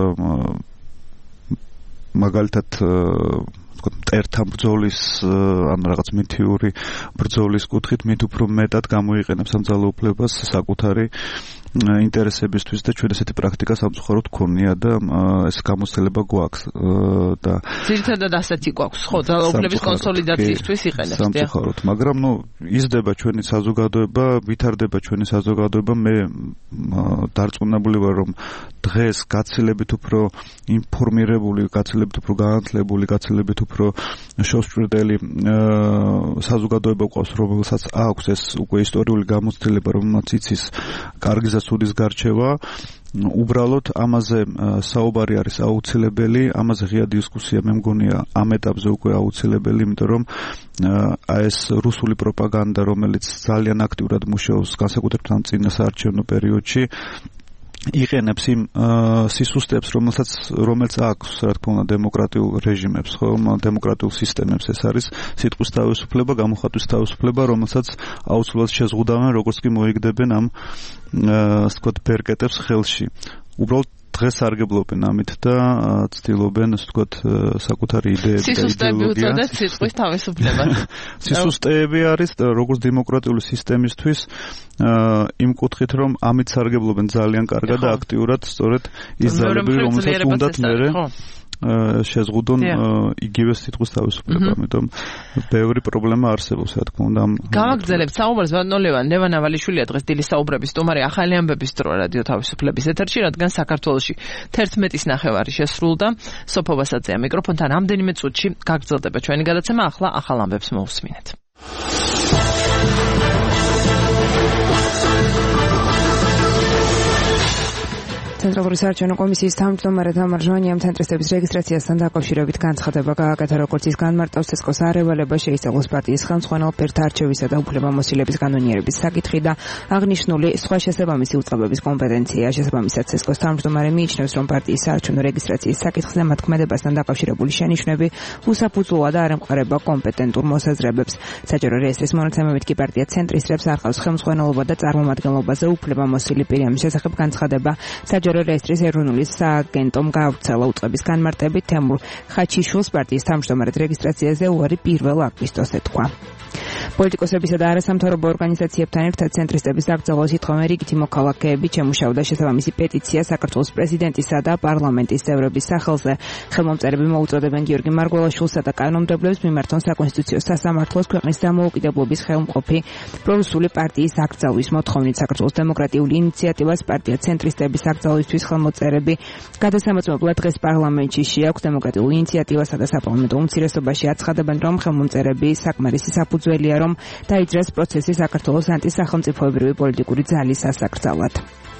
მაგალითად მტერთან ბრძოლის ან რაღაც მითიური ბრძოლის კუთხით მით უფრო მეტად გამოიყენებს ამ ძალაუფლებას საკუთარი ინტერესებისთვის და ჩვენ ესეთი პრაქტიკა სამწუხაროდ გქონია და ეს გამოცდილება გვაქვს და ძირითადად ასეთი გვაქვს ხო ძალაუფლების კონსოლიდაციისთვის იყენებს სამწუხაროდ მაგრამ ნუ იზრდება ჩვენი საზოგადოება ვითარდება ჩვენი საზოგადოება მე დარწმუნებული ვარ რომ დღეს გაცილებით უფრო ინფორმირებული გაცილებით უფრო განათლებული გაცილებით უფრო შევსჭრდელი საზოგადოება გვყავს რომელსაც აქვს ეს უკვე ისტორიული გამოცდილება რომელმაც იცის კარგი სუდის გარჩევა უბრალოდ ამაზე საუბარი არის აუცილებელი ამაზე ღია დისკუსია მე მგონია ამ ეტაპზე უკვე აუცილებელი იმიტომ რომ აი ეს რუსული პროპაგანდა რომელიც ძალიან აქტიურად მუშაობს განსაკუთრებით ამ წინა საარჩევნო პერიოდში იყენებს იმ სისუსტეებს რომელსაც რომელიც აქვს რა თქმა უნდა დემოკრატიულ რეჟიმებს ხო დემოკრატიულ სისტემებს ეს არის სიტყვის თავისუფლება გამოხატვის თავისუფლება რომელსაც აუცილებლად შეზღუდავენ როგორც კი მოიგდებენ ამ ასე ვთქვათ ბერკეტებს ხელში უბრალოდ დღეს სარგებლობენ ამით და ცდილობენ, ასე ვთქვათ, საკუთარი იდეები და იდეოლოგია. სისუსტეები უწოდეთ სიტყვის თავისუფლებას. სისუსტეები არის როგორც დემოკრატიული სისტემისთვის იმ კუთხით, რომ ამით სარგებლობენ ძალიან კარგად და აქტიურად, სწორედ ის ძალები, რომელსაც უნდათ მერე შეზღუდონ იგივე სიტყვის თავისუფლება, ამიტომ ბევრი პრობლემა არსებობს, რა თქმა უნდა. გავაგრძელებთ საუბარს ბატონო ლევან, ლევან ავალიშვილია დღეს დილის საუბრების სტუმარი ახალი ამბების დრო რადიო თავისუფლების ეთერში, რადგან საქართველოში თერთმეტის ნახევარი შესრულდა. სოფო ვასაძეა მიკროფონთან, რამდენიმე წუთში გაგრძელდება ჩვენი გადაცემა, ახლა ახალ ამბებს მოусმინეთ. ცენტრალური საარჩევნო კომისიის თავმჯდომარე თამარ ჟვანიამ ცენტრისტების რეგისტრაციასთან დაკავშირებით განცხადება გააკეთა, როგორც ის განმარტავს ცესკოს არევალება შეისწავლოს პარტიის ხელმძღვანელ პირთა არჩევისა და უფლებამოსილების კანონიერების საკითხი და აღნიშნული სხვა შესაბამისი უწყებების კომპეტენცია. შესაბამისად ცესკოს თავმჯდომარე მიიჩნევს, რომ პარტიის საარჩევნო რეგისტრაციის საკითხზე მათქმედებასთან დაკავშირებული შენიშვნები უსაფუძვლოა და არ ემყარება კომპეტენტურ მოსაზრებებს. საჯარო რეესტრის მონაცემებით კი პარტია ცენტრისტებს არ ყავს ხელმძღვანელობა და წარმომადგენლობაზე უფლებამოსილი პირი. ამის შესახებ განცხადება საჯარო რეესტრის ეროვნული სააგენტომ გაავრცელა უწყების განმარტებით. თემურ ხაჩიშვილს პარტიის თავმჯდომარედ რეგისტრაციაზე უარი პირველ აგვისტოს ეთქვა. პოლიტიკოსებისა და არასამთავრობო ორგანიზაციებთან ერთად ცენტრისტების დაკრძალვას ითხოვენ რიგითი მოქალაქეები, შემუშავდა შესაბამისი პეტიცია საქართველოს პრეზიდენტისა და პარლამენტის წევრების სახელზე. ხელმომწერები მოუწოდებენ გიორგი მარგველაშვილსა და კანონმდებლებს მიმართონ საკონსტიტუციო სასამართლოს ქვეყნის დამოუკიდებლობის ხელმყოფი პროუსული პარტიის დაკრძალვის მოთხოვნით. საქართველოს დემოკრატიული ინიციატივას პარტია ცენტრისტების დაკრძალვისთვის ხელმოწერები გადასამოწმებლად დღეს პარლამენტში შეაქვს. დემოკრატიული ინიციატივასა და საპარლამენტო უმცირესობაში აცხადებენ, რომ ხელმომწერები საკმარისი საფუძველია, რომ დაიძრას პროცესი საქართველოს ანტისახელმწიფოებრივი პოლიტიკური ძალის სასაკრძალად.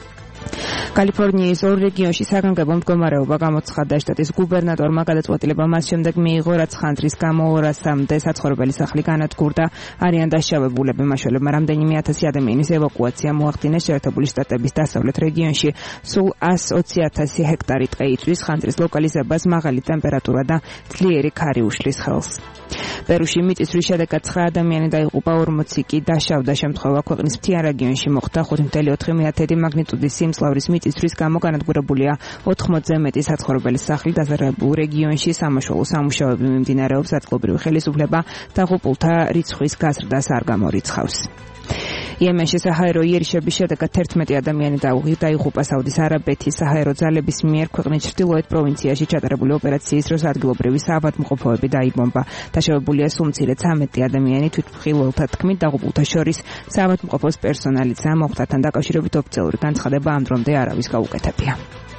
კალიფორნიის ორ რეგიონში საგანგებო მდგომარეობა გამოცხადდა. შტატის გუბერნატორმა გადაწყვეტილება მას შემდეგ მიიღო, რაც ხანძრის გამო ორასამდე საცხოვრებელი სახლი განადგურდა. არიან დაშავებულები, მაშველებმა რამდენიმე ათასი ადამიანის ევაკუაცია მოახდინეს. შეერთებული შტატების დასავლეთ რეგიონში სულ ას ოცი ათასი ჰექტარი ტყე იწვის. ხანძრის ლოკალიზებას მაღალი ტემპერატურა და ძლიერი ქარი უშლის ხელს. პერუში მიწისძვრის შედეგად ცხრა ადამიანი დაიღუპა, ორმოცი კი დაშავდა. შემთხვევა ქვეყნის მთიან რეგიონში მოხდა. ხუთი კoma ოთხი მეათედი მაგნიტუდის სიმძლავრის მიწისძვრის გამო განადგურებულია ოთხმოცზე მეტი საცხოვრებელი სახლი. დაზარალებულ რეგიონში სამაშველო სამუშაოები მიმდინარეობს. ადგილობრივი ხელისუფლება დაღუპულთა რიცხვის გაზრდას არ გამორიცხავს. იემენში საჰაერო იერიშების შედეგად თერთმეტი ადამიანი დაიღუპა. საუდის არაბეთის საჰაერო ძალების მიერ ქვეყნის ჩრდილოეთ პროვინციაში ჩატარებული ოპერაციის დროს ადგილობრივი საავადმყოფოები დაიბომბა. დაშავებულია სულ მცირე ცამეტი ადამიანი. თვითმხილველთა თქმით, დაღუპულთა შორის საავადმყოფოს პერსონალიცაა. მოხდართან დაკავშირებით ოფიციალური განცხადება ამ დრომდე არავის გაუკეთებია.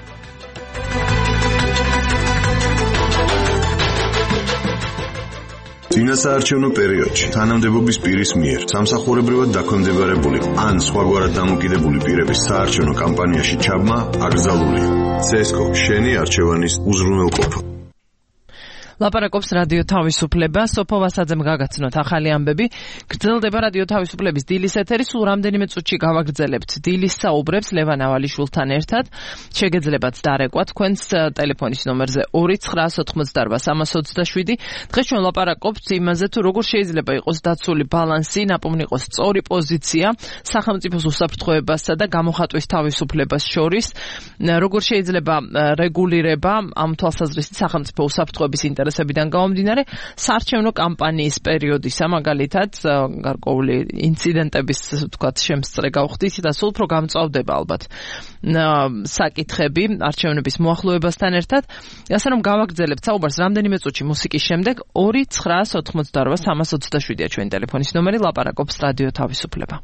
წინასაარჩევნო პერიოდში თანამდებობის პირის მიერ სამსახურებრივად დაქვემდებარებული ან სხვაგვარად დამოკიდებული პირების საარჩევნო კამპანიაში ჩაბმა აკრძალულია. ცესკო შენი არჩევანის უზრუნველყოფა. ლაპარაკობს რადიო თავისუფლება. სოფო ვასაძემ გაგაცნოთ ახალი ამბები. გრძელდება რადიო თავისუფლების დილის ეთერი. სულ რამდენიმე წუთში გავაგრძელებთ დილის საუბრებს ლევან ავალიშვილთან ერთად. შეგეძლებათ დარეკვა თქვენს ტელეფონის ნომერზე ორი ცხრაასი ოცდაოთხი სამას ოცდაშვიდი. დღეს ჩვენ ლაპარაკობთ იმაზე, თუ როგორ შეიძლება იყოს დაცული ბალანსი, ნაპოვნი იყოს სწორი პოზიცია სახელმწიფოს უსაფრთხოებასა და გამოხატვის თავისუფლებას შორის. როგორ შეიძლება რეგულირება ამ თვალსაზრისით სახელმწიფო უსაფრთხოების ინტერესებიდან გამომდინარე საარჩევნო კამპანიის პერიოდისა, მაგალითად გარკვეული ინციდენტების თქვათ შემსწრე გავხდით და სულ უფრო გამწვავდება ალბათ საკითხები არჩევნების მოახლოებასთან ერთად. ასე რომ გავაგრძელებთ საუბარს რამდენიმე წუთში მუსიკის შემდეგ. ორი ცხრაასი ოცდაოთხი სამას ოცდაშვიდია ჩვენი ტელეფონის ნომერი. ლაპარაკობს რადიო თავისუფლება.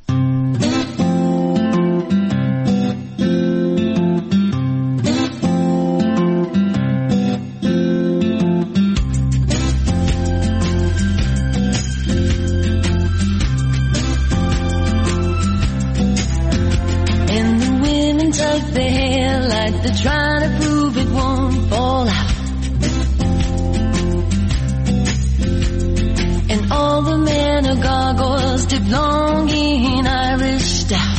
Their hair like they're trying to prove it won't fall out. And all the men are gargoyles dipped long in Irish stout.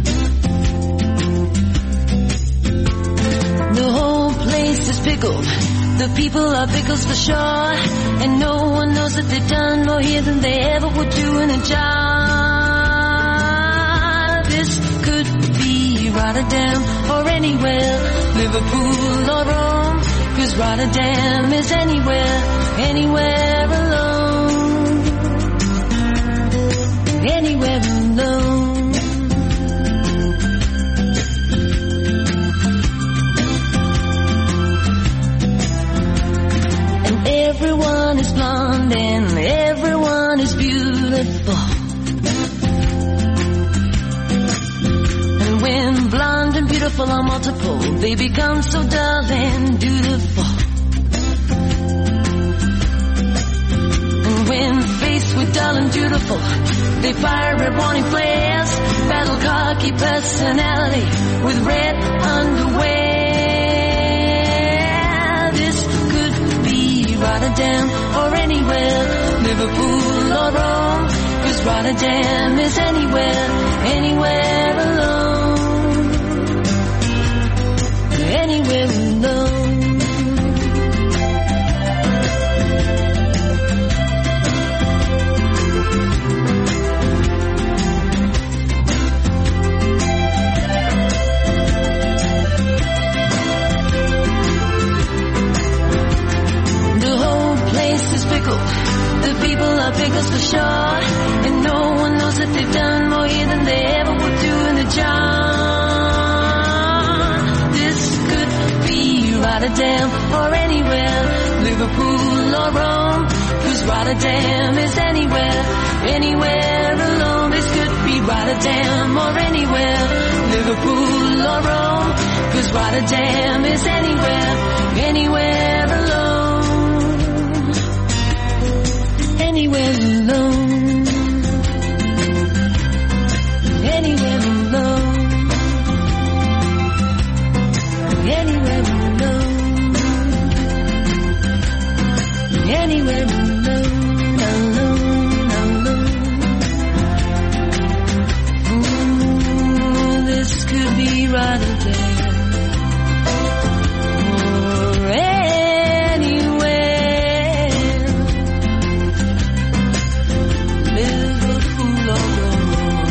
The whole place is pickled. The people are pickles for sure. And no one knows that they've done more here than they ever would do in a job. This could be Rotterdam or anywhere, Liverpool or Rome, 'cause Rotterdam is anywhere, anywhere alone, anywhere alone. And everyone is blonde and everyone is beautiful. When blonde and beautiful are multiple, they become so dull and dutiful. And when faced with dull and dutiful, they fire red warning flares, battle cocky personality with red underwear. This could be Rotterdam or anywhere, Liverpool or Rome, 'cause Rotterdam is anywhere, anywhere alone. Anywhere alone. The whole place is pickled. The people are pickles for sure, and no one knows that they've done more here than they ever would do in the job. Rotterdam or anywhere, Liverpool or Rome, 'cause Rotterdam is anywhere, anywhere alone. This could be Rotterdam or anywhere, Liverpool or Rome, 'cause Rotterdam is anywhere, anywhere alone, anywhere alone, anywhere alone, anywhere alone. Anywhere alone, alone, alone. Ooh, this could be Rotterdam or anywhere, Liverpool or Rome,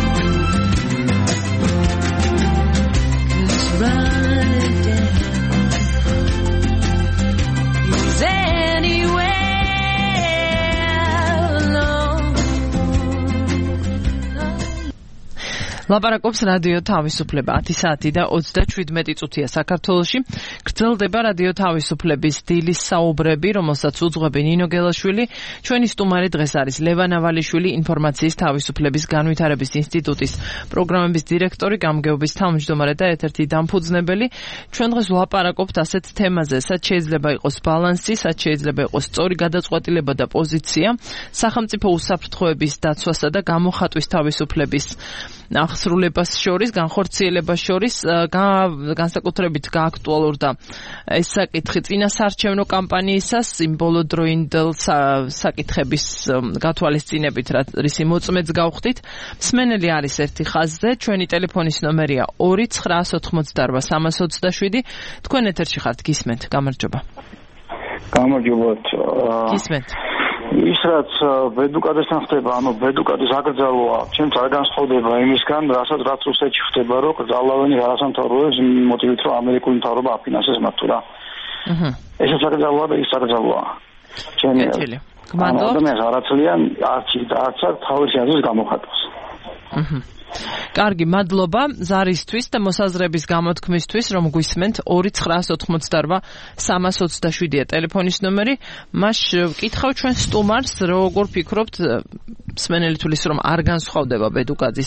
'cause Rotterdam is anywhere. ლაპარაკობს რადიო თავისუფლება. ათი საათი და ოცდაშვიდმეტი წუთია საქართველოში. გრძელდება რადიო თავისუფლების დილის საუბრები, რომელსაც უძღვები ნინო გელაშვილი. ჩვენი სტუმარი დღეს არის ლევან ავალიშვილი, ინფორმაციის თავისუფლების განვითარების ინსტიტუტის პროგრამების დირექტორი, გამგეობის თავმჯდომარე და ერთ-ერთი დამფუძნებელი. ჩვენ დღეს ვლაპარაკობთ ასეთ თემაზე, სადაც შეიძლება იყოს ბალანსი, სადაც შეიძლება იყოს სწორი გადაწყვეტილება და პოზიცია, სახელმწიფო უსაფრთხოების დაცვასა და გამოხატვის თავისუფლების აღსრულებას შორის, განხორციელებას შორის, განსაკუთრებით გააქტუალურდა ეს საკითხი წინასაარჩევნო კამპანიისას, სიმბოლო დროინდელ საკითხების გათვალისწინებით, რისი მოწმეც გავხდით. მსმენელი არის ერთი ხაზზე, ჩვენი ტელეფონის ნომერია ორი ცხრაას ოთხმოცდაორვა სამას ოცდაშვიდი. თქვენ ეთერში ხართ, გისმენთ, გამარჯობა. გამარჯობათ. გისმენთ. ის რაც ბედუკადესთან ხდება, ანუ ბედუკადეს აკრძალვა, ჩემს არ განსხვავდება იმისგან, რასაც რაც რუსეთში ხდება, რომ კრძალავენ არასამთავრობოებს მოტივით, რომ ამერიკული მთავრობა აფინანსებს მათ თუ რა. აჰა. ეს აკრძალვა და ის აკრძალვა. ჩემი ადამიანს არ აცლიან არც არც თავის აზრის გამოხატვას. აჰა. კარგი, მადლობა ზარისთვის და მოსაზრების გამოთქმისთვის, რომ გვისმენთ. ორი ცხრაას ოთხმოცდაორვა სამას ოცდაშვიდია ტელეფონის ნომერი. მას ვკითხავ ჩვენ სტუმარს, როგორ ფიქრობთ, მსმენელი თulis რომ არ განსხვავდება ბედუკაძის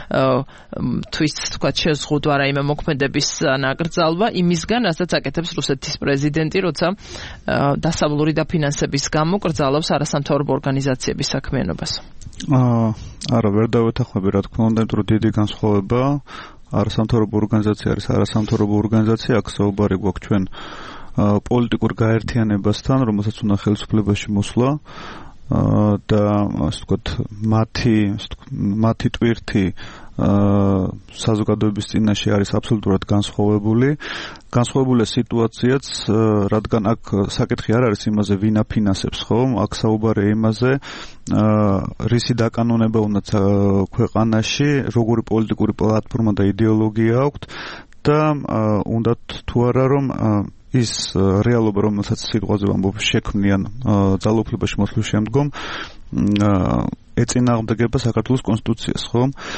თვის თქვა შეზღუდვა რაიმე მოქმედების ნაკრძალვა იმისგან, რასაც აკეთებს რუსეთის პრეზიდენტი, როცა დასავლური დაფინანსების გამო კრძალავს არასამთავრობო ორგანიზაციების საქმიანობას. აა არა, ვერ დავეთანხმები, რა თქმა უნდა, რომ დიდი განსხვავება. არასამთავრობო ორგანიზაცია არის არასამთავრობო ორგანიზაცია, აქ საუბარი გვაქვს ჩვენ პოლიტიკურ გაერთიანებასთან, რომელსაც უნდა ხელისუფლებაში მოსვლა. და ასე ვთქვათ მათი მათი ტვირთი საზოგადოების წინაშე არის აბსოლუტურად განსხვავებული. განსხვავებულია სიტუაციაც, რადგან აქ საკითხი არ არის იმაზე, ვინ აფინანსებს, ხო? აქ საუბარია იმაზე, რისი დაკანონება უნდა ქვეყანაში, როგორი პოლიტიკური პლატფორმა და იდეოლოგია აქვთ და უნდათ თუ არა რომ ის რეალობა, რომელსაც სიტყვაზე ვამბობ, შექმნიან ძალაუფლებაში მოსვლის შემდგომ ეწინააღმდეგება საქართველოს კონსტიტუციას, ხო?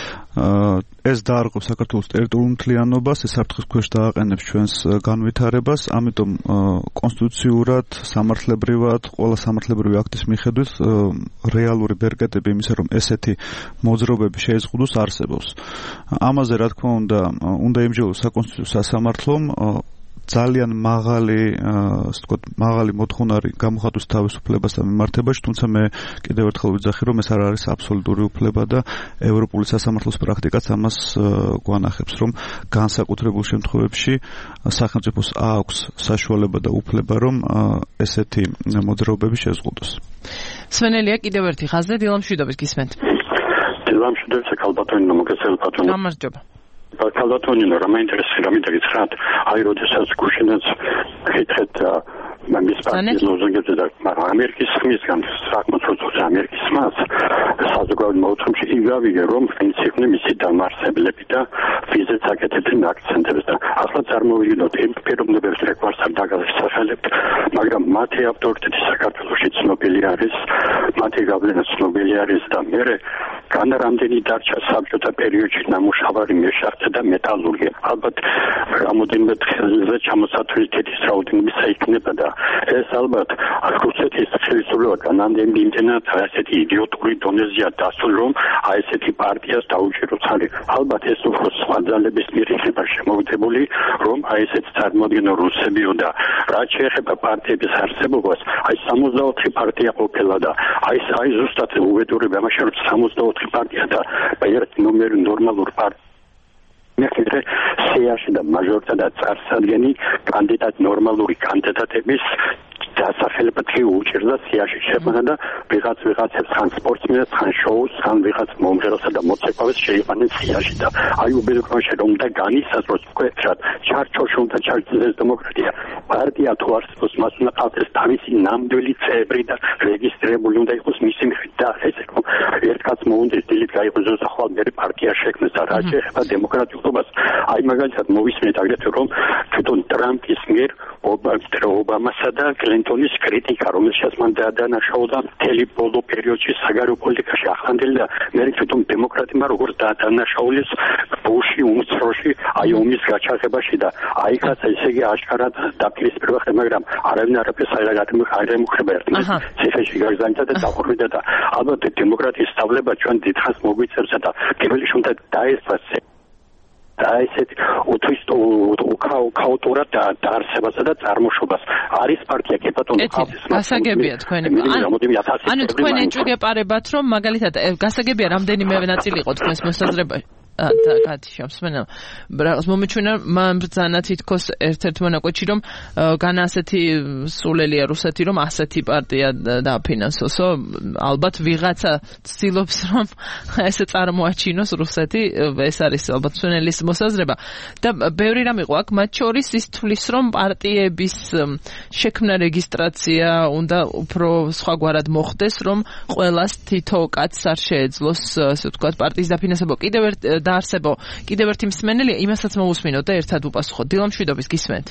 ეს დაარღვევს საქართველოს ტერიტორიულ მთლიანობას, ეს საფრთხის ქვეშ დააყენებს ჩვენს განვითარებას, ამიტომ კონსტიტუციურად, სამართლებრივად, ყველა სამართლებრივი აქტის მიხედვით რეალური ბერკეტები იმისა, რომ ესეთი მოძრაობები შეეზღუდოს, არსებობს. ამაზე, რა თქმა უნდა, უნდა იმჯეროს საკონსტიტუციო სასამართლომ ძალიან მაღალი, ასე ვთქვათ, მაღალი მოთხოვნარი გამოხატვის თავისუფლებასთან მიმართებაში, თუმცა მე კიდევ ერთხელ ვიძახი, რომ ეს არ არის აბსოლუტური უფლება და ევროპული სასამართლოს პრაქტიკაც ამას გვანახებს, რომ განსაკუთრებულ შემთხვევებში სახელმწიფოს აქვს საშუალება და უფლება, რომ ესეთი მოძრაობები შეზღუდოს. სვენელია კიდევ ერთი ხაზზე, დილამშვიდობის გისმენთ. დილამშვიდობის ქალბატონი, მოგესალმებით ბატონო. გამარჯობა. ქალბატონო, რა მაინტერესებს, რა მინდა გითხრათ, აი როდესაც გუშინაც გითხრათ მის პარტიის ლოზუნგებზე და ამერიკის ხმისგან საკმაოდ ამერიკის ხმას საზოგადოებრივ მოთხოვნებში იგავიგე რომ ვინც იყვნენ მისი დამარცხებლები და ვიზით საკეთებდნენ აქცენტებს და ახლა წარმოვიდგინოთ იმ პიროვნებებს რეკვარს არ დაგასახელებთ, მაგრამ მათი ავტორიტეტი საქართველოში ცნობილი არის, მათი გავლენა ცნობილი არის და მე განრამდენი დარჩა საბჭოთა პერიოდში ნამუშევარი მეშახტე და მეტალურგია. ალბათ რამოდენიმე დღეზე ჩამოსათვლით თეთის რაოდენობის იქნება და ეს ალბათ რუსეთის ხელისუფლება განამდენი იმდენად ასეთი იდიოტური დონეზეა დასულ, რომ აი ესეთი პარტიას დაუჭიროთ ხარი. ალბათ ეს უფრო სხვა ძალების მიერ იქნება შემოგვიდებული, რომ აი ესეთი წარმოადგენო რუსებიო და რაც შეეხება პარტიების არსებობას, აი სამოცდაოთხი პარტია ყოფილა და აი აი ზუსტად უვედურებ ამაში, რომ სამოცდაოთხი პარტია და ერთ ნომერი ნორმალურ პარტია მეხუთე სიაში და მაჟორთა და წარსადგენი კანდიდატ ნორმალური კანდიდატების დასახელებად უჭირდა სიაში შეყვანა და ვიღაც ვიღაცებს ხან სპორტსმენებს, ხან შოუს, ხან ვიღაც მომღერალსა და მოცეკვავეს შეიყვანენ სიაში და აი უბედურებაში რომ და განისაზღვროს მკვეთრად ჩარჩოში უნდა ჩარჩეს დემოკრატია. პარტია თუ არსებობს, მას უნდა ყავდეს თავისი ნამდვილი წევრი და რეგისტრირებული უნდა იყოს მისი მიხედვით და ესე რომ ერთ კაცს მოუნდეს დილით გაიყოს ახალ მერე პარტია შექმნეს და რაც შეეხება დემოკრატიულობას, აი მაგალითად მოვისმენთ აგრეთვე რომ თვითონ ტრამპის მიერ ობამასა და კლინტონის კრიტიკა, რომელშიც მან დაადანაშაულა მთელი ბოლო პერიოდში საგარეო პოლიტიკაში ახლანდელი და მე თვითონ დემოკრატებმა როგორც დაადანაშაულეს ბუში უმცროსი აი ომის გაჩაღებაში და აი კაც ესე იგი აშკარად დაპირისპირება ხდება, მაგრამ არავინ არაფერს არ ემუქრება ერთმანეთს. ციხეში გაგზავნიდა და დაყურვიდა და ალბათ დემოკრატიის სწავლება ჩვენ დიდხანს მოგვიწევს და პირველი უნდა დაესწროს და ესეთ უთვისტო ქაოტურად დაარსებასა და წარმოშობას არის პარტია კეპატონო ხალხის გასაგებია თქვენი ანუ თქვენ ეჭვგეპარებათ რომ მაგალითად გასაგებია რამდენიმე ნაწილი იყო თქვენს მოსაზრებაში და გათიშავს მენა რაღაც მომეჩვენა მამბრძანა თითქოს ერთ-ერთ მონაკვეთში რომ განა ასეთი სულელია რუსეთი რომ ასეთი პარტია დააფინანსოსო ალბათ ვიღაცა ცდილობს რომ ესე წარმოაჩინოს რუსეთი ეს არის ალბათ სვენელის მოსაზრება და ბევრი რამ იყო აქ მათ შორის ის თulis რომ პარტიების შექმნა რეგისტრაცია უნდა უფრო სხვაგვარად მოხდეს რომ ყველას თითო კაცს არ შეეძლოს ასე ვთქვათ პარტიის დაფინანსება კიდევ ერთ დაარსებო კიდევ ერთი მსმენელია იმასაც მოусმინოთ და ერთად უპასუხოთ დილამშვიდობის გისმენთ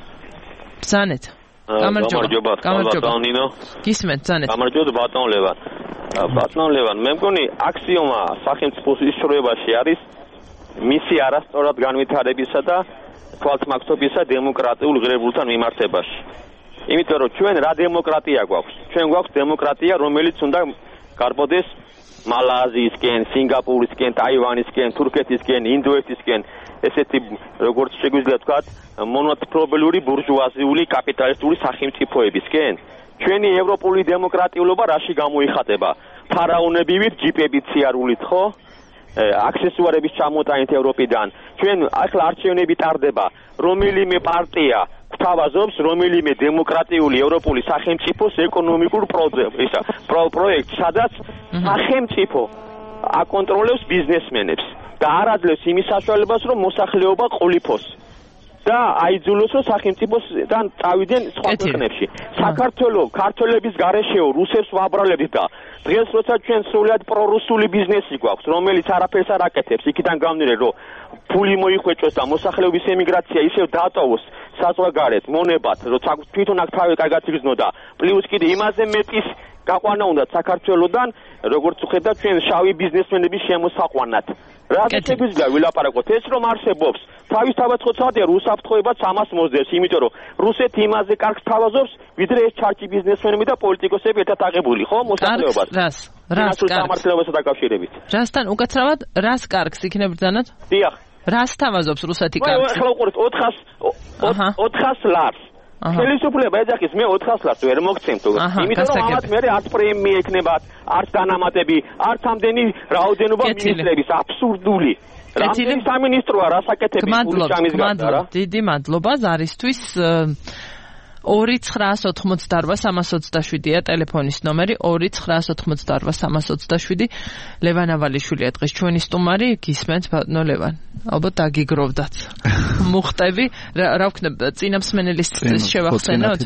ბზანეთ გამარჯობა გამარჯობა ნინო გისმენთ ბზანეთ გამარჯობა ბატონ ლევან ბატონ ლევან მე მგონი აქსიომა სახელმწიფოს ისროებაში არის მისი არასწორად განვითარებისა და თვალთმაგთობისა დემოკრატიულ ღირებულებთან მიმართებაში იმიტომ რომ ჩვენ რა დემოკრატია გვაქვს ჩვენ გვაქვს დემოკრატია რომელიც უნდა გარბოდეს მალაზიისკენ, სინგაპურისკენ, ტაივანისკენ, თურქეთისკენ, ინდოეთისკენ, ესეთი როგორც შეგვიძლია ვთქვათ, მონოპოლიური ბურჟუაზიული კაპიტალისტური სახელმწიფოებისკენ. ჩვენი ევროპული დემოკრატიულობა რაში გამოიხატება? ფარაონებივით, ჯიპებით სიარულით, ხო? აქსესუარების ჩამოტანით ევროპიდან. ჩვენ ახლა არჩევნები ტარდება, რომელიმე პარტია სთავაზობს რომელიმე დემოკრატიული ევროპული სახელმწიფოს ეკონომიკურ პროექტს, სადაც სახელმწიფო აკონტროლებს ბიზნესმენებს და არ აძლევს იმის საშუალებას, რომ მოსახლეობა ყოლიფოს და აიძულოს სახელმწიფოსთან წავიდნენ სხვა ქვეყნებში. საქართველოს ქართველების გარეშეო რუსებს ვაბრალებთ და დღეს როცა ჩვენ სრულად პრორუსული ბიზნესი გვაქვს, რომელიც არაფერს არ აკეთებს, იქიდან გამდინარე, რომ ფული მოიხვეჭოს და მოსახლეობის ემიგრაცია ისევ დატოვოს საზღვარგარეთ, მონებად, როცა თვითონ აქ თავი კარგად იგრძნო და პლუს კიდე იმაზე მეტის გაყვანა უნდა საქართველოსთან, როგორც ხედავთ ჩვენ შავი ბიზნესმენების შემოსაყვანად. რადგან შეგვიძლია ვილაპარაკოთ ეს რომ არსებობს თავისთავად ხოცადია რუსაფრთხოებაც ამას მოსდევს, იმიტომ რომ რუსეთი იმაზე კარგს თავაზობს, ვიდრე ეს ჩარჩი ბიზნესმენები და პოლიტიკოსები ერთად აღებული, ხო, მოსახლეობას. რას? რას კარგს? სამართლებასთან დაკავშირებით. რასთან უკაცრავად რას კარგს იქნებ ბრძანოთ? დიახ. რას თავაზობს რუსეთი კარგს? ხო, ხო, ოთხას ლარს. ხელისუფლება ეძახის მე ოთხას ლარს ვერ მოგცემ თუ. იმიტომ რომ ამათ მე არც პრემია ექნებათ, არც დანამატები, არც ამდენი რაოდენობა მინისტრების აბსურდული. რამდენი სამინისტროა რასაკეთებს ფულის ჩამის გარდა რა? დიდი მადლობა ზარისთვის. ორი ცხრაას ოთხმოცდაორვა სამას ოცდაშვიდია ტელეფონის ნომერი ორი ცხრაას ოთხმოცდაორვა სამას ოცდაშვიდი. ლევან ავალიშვილია დღეს ჩვენი სტუმარი, გისმენთ ბატონო ლევან. ალბათ დაგიგროვდათ. მუხტები, რა ვქნებ, წინამსმენელის შევახსენოთ.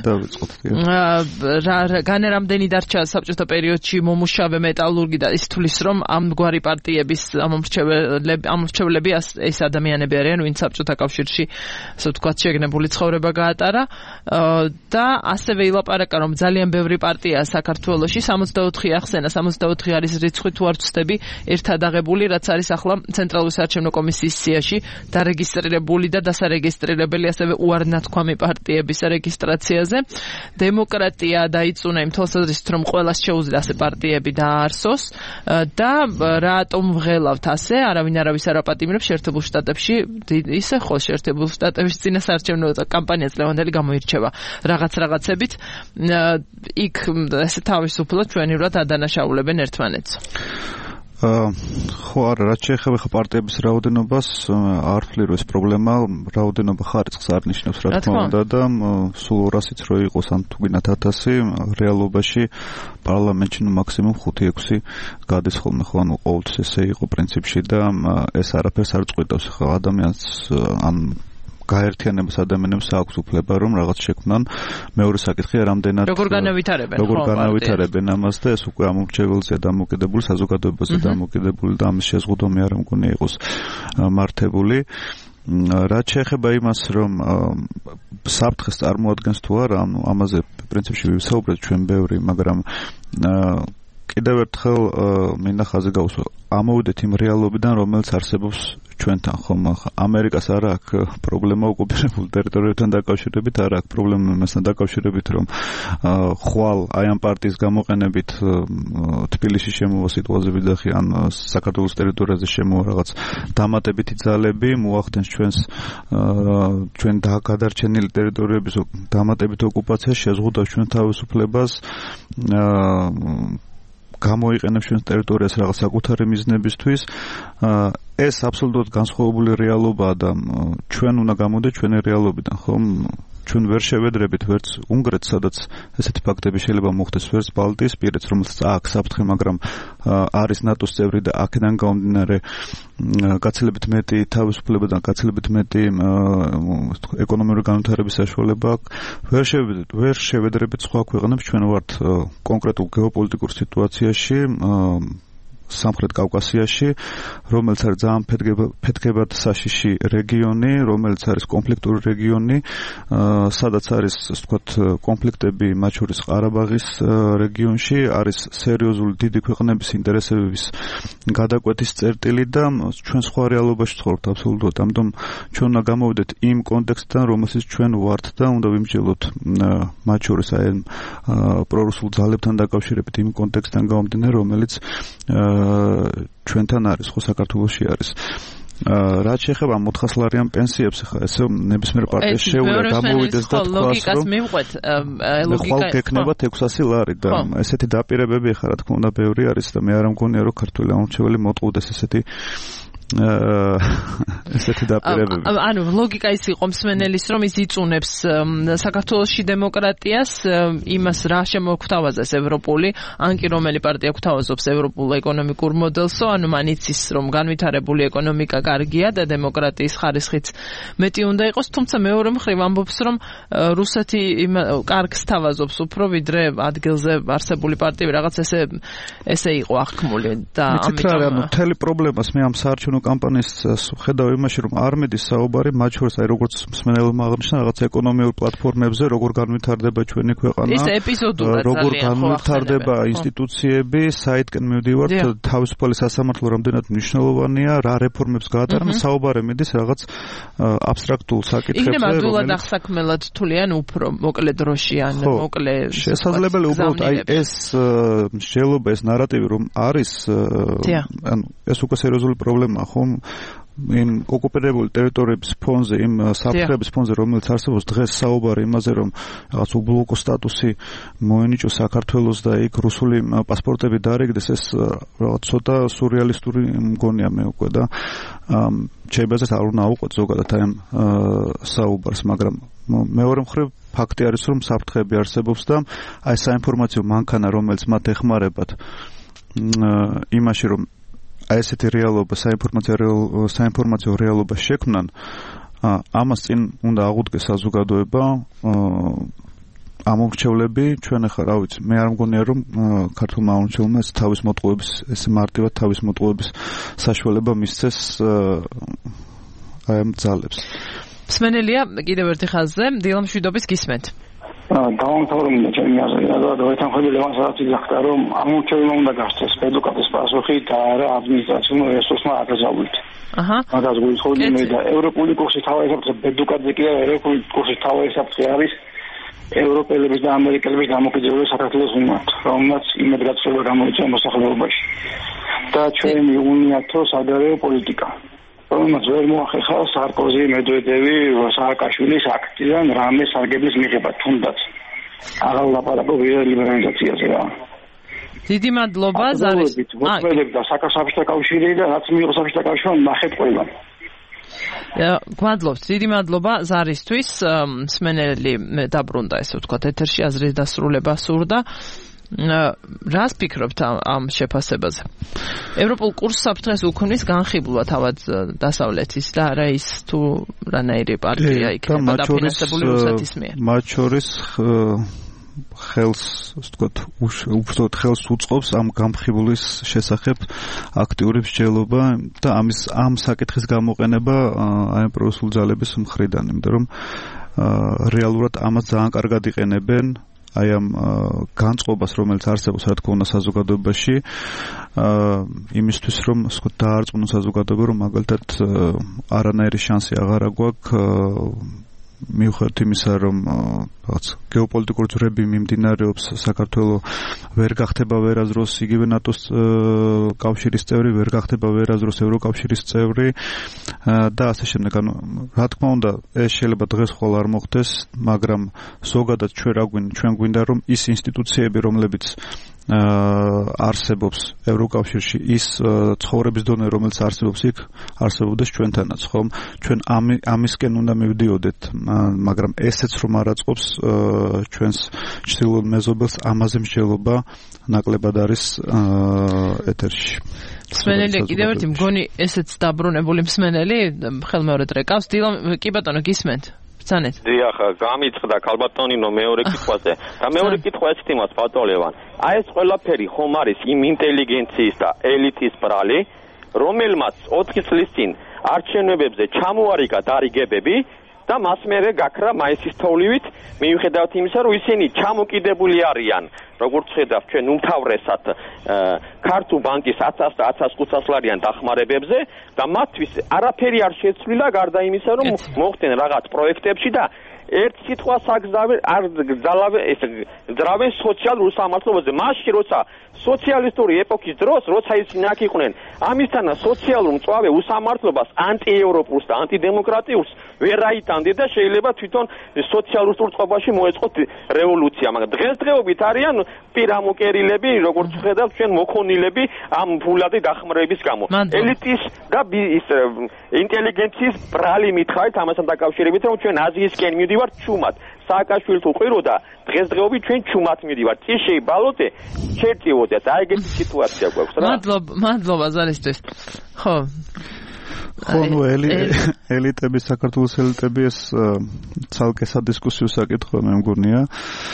გან რამდენი დარჩა საბჭოთა პერიოდში მომუშავე მეტალურგი და ის თulis რომ ამგვარი პარტიების ამომრჩევლები ამომრჩევლები ეს ადამიანები არიან, ვინც საბჭოთა კავშირში, ასე ვთქვათ, შეგნებული ცხოვრება გაატარა. და ასევე ილაპარაკა რომ ძალიან ბევრი პარტიაა საქართველოში, სამოცდაოთხი ახსენა, სამოცდაოთხი არის რიცხვი თუ არ ვცდები, ერთად აღებული, რაც არის ახლა ცენტრალური საარჩევნო კომისიის სიაში დარეგისტრირებული და დასარეგისტრირებელი ასევე უარნათქვამი პარტიების რეგისტრაციაზე. დემოკრატია დაიწუნა იმ თვალსაზრისით, რომ ყველას შეუძლია ასე პარტიები დააარსოს და რატომ ვღელავთ ასე, არავინ არავის არ აპატიმრებს შეერთებულ შტატებში, ისე ხო შეერთებულ შტატებში წინასაარჩევნო კამპანიაც ლევანდელი გამოირჩევა. რაღაც რაღაცებით იქ ესე თავისუფლად ჩვენივრად ადანაშაულებენ ერთმანეთს. ხო არა, რაც შეეხება ხა პარტიების რაოდენობას, არ ვთვლი რომ ეს პრობლემა, რაოდენობა ხარისხს არ ნიშნავს რა თქმა უნდა და სულ ორასიც რო იყოს ან თუ გინდათ ათასი, რეალობაში პარლამენტში ნუ მაქსიმუმ ხუთი ექვსი გადის ხოლმე, ხო ანუ ყოველთვის ესე იყო პრინციპში და ეს არაფერს არ წყვეტავს ხა ადამიანს ან გაერთიანებას ადამიანებს აქვს უფლება რომ რაღაც შექმნან. მეორე საკითხია რამდენად როგორ განავითარებენ როგორ განავითარებენ ამას და ეს უკვე ამორჩეველზეა დამოკიდებული, საზოგადოებაზე დამოკიდებული და ამის შეზღუდვა მე არ მგონია იყოს მართებული. რაც შეეხება იმას რომ საფრთხეს წარმოადგენს თუ არა, ანუ ამაზე პრინციპში ვისაუბრეთ ჩვენ ბევრი, მაგრამ კიდევ ერთხელ მინდა ხაზი გავუსვა, ამოვიდეთ იმ რეალობიდან, რომელიც არსებობს ჩვენთან, ხომ? ამერიკას არ აქვს პრობლემა ოკუპირებულ ტერიტორიებთან დაკავშირებით, არ აქვს პრობლემა მასთან დაკავშირებით, რომ ხვალ აი ამ პარტიის გამოყენებით თბილისში შემოვა სიტუაციები და ან საქართველოს ტერიტორიაზე შემოვა რაღაც დამატებითი ძალები, მოახდენს ჩვენს ჩვენ გადარჩენილი ტერიტორიების დამატებით ოკუპაცია, შეზღუდავს ჩვენ თავისუფლებას, გამოიყენებს ჩვენს ტერიტორიას რაღაც საკუთარი მიზნებისთვის. ეს აბსოლუტურად განსხვავებული რეალობაა და ჩვენ უნდა გამოდეთ ჩვენი რეალობიდან, ხომ? ჩვენ ვერ შევედრებით ვერც უნგრეთს, სადაც ესეთი ფაქტები შეიძლება მოხდეს, ვერც ბალტიისპირეთს, რომელსაც აქვს საფრთხე, მაგრამ არის ნატოს წევრი და აქედან გამომდინარე გაცილებით მეტი თავისუფლება და გაცილებით მეტი ეკონომიკური განვითარების საშუალება აქვს. ვერ შევედრებით, ვერ შევედრებით სხვა ქვეყნებს, ჩვენ ვართ კონკრეტულ გეოპოლიტიკურ სიტუაციაში, სამხრეთ კავკასიაში, რომელიც არის ძალიან ფეთქებად საშიში რეგიონი, რომელიც არის კონფლიქტური რეგიონი, სადაც არის, ასე ვთქვათ, კონფლიქტები, მათ შორის ყარაბაღის რეგიონში, არის სერიოზული დიდი ქვეყნების ინტერესების გადაკვეთის წერტილი და ჩვენ სხვა რეალობაში ცხოვრობთ აბსოლუტურად. ამიტომ ჩვენ უნდა გამოვიდეთ იმ კონტექსტიდან, რომელშიც ჩვენ ვართ და უნდა ვიმსჯელოთ მათ შორის აი პრორუსულ ძალებთან დაკავშირებით იმ კონტექსტიდან გამომდინარე, რომელიც ჩვენთან არის, ხო საქართველოში არის. რაც შეეხება მოთხასლარიან პენსიებს, ხა ესე ნებისმიერ პარტიას შეუძლია გამოვიდეს და თქვას, ლოგიკას მივყვეთ, ლოგიკა ხვალ გექნებათ ექვსასი ლარი და ესეთი დაპირებები ხა რა თქმა უნდა ბევრი არის და მე არ მგონია რომ ქართული ამორჩეველი მოტყუდეს ესეთი ესეთი დაპირებები. ანუ ლოგიკა ის იყო მსმენელის, რომ ის იწუნებს საქართველოში დემოკრატიას, იმას რა შემოგვთავაზეს ევროპული, ან კი რომელი პარტია გვთავაზობს ევროპულ ეკონომიკურ მოდელსო, ანუ მან იცის, რომ განვითარებული ეკონომიკა კარგია და დემოკრატიის ხარისხიც მეტი უნდა იყოს, თუმცა მეორე მხრივ ამბობს, რომ რუსეთი კარგს თავაზობს უფრო, ვიდრე ადგილზე არსებული პარტიები, რაღაც ესე ესე იყო აღქმული და ამიტომ მთელი პრობლემას მე ამ საარჩევნო კამპანიის ხედავ იმაში, რომ არ მიდის საუბარი, მათ შორის აი როგორც მსმენელმა აღნიშნა, რაღაც ეკონომიურ პლატფორმებზე, როგორ განვითარდება ჩვენი ქვეყანა, ეს ეპიზოდურად როგორ განვითარდება ინსტიტუციები, საითკენ მივდივართ, თავისუფალი სასამართლო რამდენად მნიშვნელოვანია, რა რეფორმებს გაატარებენ, საუბარი მიდის რაღაც აბსტრაქტულ საკითხებზე, იქნება ადვილად აღსაქმელად თვლიან უფრო მოკლე დროში ან მოკლე შესაძლებელი უბრალოდ აი ეს მსჯელობა, ეს ნარატივი რომ არის, ანუ ეს უკვე სერიოზული პრობლემაა, ხო? იმ ოკუპირებული ტერიტორიების ფონზე, იმ საფრთხეების ფონზე, რომელიც არსებობს დღეს საუბარი იმაზე, რომ რაღაც უბლოკო სტატუსი მოენიჭოს საქართველოს და იქ რუსული პასპორტები დაარიგდეს, ეს რაღაც ცოტა სურეალისტური მგონია მე უკვე და შეიძლება არ უნდა აუყვეთ ზოგადად აი ამ საუბარს, მაგრამ მეორე მხრივ ფაქტი არის, რომ საფრთხეები არსებობს და აი საინფორმაციო მანქანა, რომელიც მათ ეხმარებათ იმაში, რომ აი ესეთი რეალობა, საინფორმაციო საინფორმაციო რეალობა შექმნან, ამას წინ უნდა აღუდგეს საზოგადოება, ამომრჩევლები, ჩვენ ახლა რა ვიცი, მე არ მგონია რომ ქართულმა ამომრჩევლმა ეს თავის მოტყუების, ეს მარტივად თავის მოტყუების საშუალება მისცეს აი ამ ძალებს. მსმენელია კიდევ ერთი ხაზზე, დილა მშვიდობის გისმენთ. დავამთავრებდა ჩემი აზრი და დავეთანხმები ლევან სარაძის ახლა რომ ამომრჩევლმა უნდა გასცეს ბედუკატის პასუხი და არა ადმინისტრაციულ რესურსმა აკრძალვით. აჰა. მაგას გულისხმობდი მე და ევროპული კურსის თავი საფრთხე ბედუკატზე კი არა, ევროპული კურსის თავი საფრთხე არის ევროპელების და ამერიკელების დამოკიდებულება საქართველოს მიმართ, რომელმაც იმედგაცრუება გამოიწვია მოსახლეობაში. და ჩვენი უნიათო საგარეო პოლიტიკა. რომელმაც ვერ მოახერხა სარკოზი, მედვედევი, სააკაშვილის აქტიდან რამე სარგებლის მიღება, თუნდაც აღარ ვლაპარაკობ ლიბერალიზაციაზე რა. დიდი მადლობა ზარის. მოწმედებდა საქართველოს კავშირი და რაც მიიღო საქართველოს კავშირი ნახეთ ყველა. გვადლობთ, დიდი მადლობა ზარისთვის, მსმენელი დაბრუნდა ესე ვთქვათ ეთერში აზრის დასრულება სურდა. რას ფიქრობთ ამ შეფასებაზე? ევროპულ კურსს საფრთხეს უქმნის განხილვა თავად დასავლეთის და არა ის თუ რანაირი პარტია იქნება დაფინანსებული რუსეთის მიერ. მათ შორის ხელს, ვთქვათ, უბრალოდ ხელს უწყობს ამ განხილვის შესახებ აქტიური მსჯელობა და ამის ამ საკითხის გამოყენება აი პროსულ ძალების მხრიდან, იმიტომ რომ რეალურად ამას ძალიან კარგად იყენებენ აი ამ განწყობას, რომელიც არსებობს, რა თქმა უნდა, საზოგადოებაში, იმისთვის, რომ ვთქვათ, დაარწმუნოს საზოგადოება, რომ მაგალითად არანაირი შანსი აღარ აქვს მიუხედავად იმისა, რომ რაღაც გეოპოლიტიკური ძვრები მიმდინარეობს, საქართველოს ვერ გახდება ვერაზროს იგივე ნატოს კავშირის წევრი, ვერ გახდება ვერაზროს ევროკავშირის წევრი და ასე შემდეგ. ანუ რა თქმა უნდა, ეს შეიძლება დღეს ხოლ არ მოხდეს, მაგრამ ზოგადად ჩვენ რა გვინდა, ჩვენ გვინდა რომ ის ინსტიტუციები, რომლებიც არსებობს ევროკავშირში, ის ცხოვრების დონე, რომელიც არსებობს იქ, არსებობდეს ჩვენთანაც, ხომ? ჩვენ ამისკენ უნდა მივდიოდეთ, მაგრამ ესეც რომ არ აწყობს ჩვენს ჩრდილოეთ მეზობელს, ამაზე მსჯელობა ნაკლებად არის ეთერში. მსმენელი კიდევ ერთი მგონი ესეც დაბრუნებული მსმენელი ხელმეორედ რეკავს. დილა, კი ბატონო, გისმენთ? ბრძანეთ. დიახ, გამიწყდა ქალბატონინო მეორე კითხვაზე. და მეორე კითხვა ეს თემას ბატონლევან. აი ეს ყველაფერი ხომ არის იმ ინტელიგენციის და ელიტის ბრალი, რომელმაც ოთხი წლის წინ არჩევნებზე ჩამოარიგა დარიგებები და მას მერე გაქრა მაისის თოვლივით, მიუხედავად იმისა, რომ ისინი ჩამოკიდებული არიან, როგორც ხედავთ ჩვენ უმთავრესად ქართულ ბანკის ათას და ათას ხუთას ლარიან დახმარებებზე და მათთვის არაფერი არ შეცვლილა გარდა იმისა, რომ მოხდნენ რაღაც პროექტებში და ერთ სიტყვას აგზავენ არ გძალავენ ეს ძრავენ სოციალურ სამართლობაზე მაშინ როცა სოციალისტური ეპოქის დროს როცა ისინი აქ იყვნენ ამისთანა სოციალურ მწვავე უსამართლობას ანტიევროპულს და ანტიდემოკრატიულს ვერ აიტანდი და შეიძლება თვითონ სოციალურ სრულწყობაში მოეწყოთ რევოლუცია მაგრამ დღესდღეობით არიან პირამოკერილები როგორც ხედავთ ჩვენ მოქონილები ამ ფულადი დახმარების გამო ელიტის და ის ინტელიგენციის ბრალი მითხარით ამასთან დაკავშირებით რომ ჩვენ აზიისკენ მივდივართ ჩუმად სააკაშვილს უყიროდა დღესდღეობით ჩვენ ჩუმად მივდივართ წიშე ბალოტე ჩერტიოდა და ეგეთი სიტუაცია გვაქვს რა მადლობა მადლობა ზარისთვის ხო ხო ნუ ელიტები საქართველოს ელიტები ეს ცალკე სადისკუსიო საკითხია მე მგონია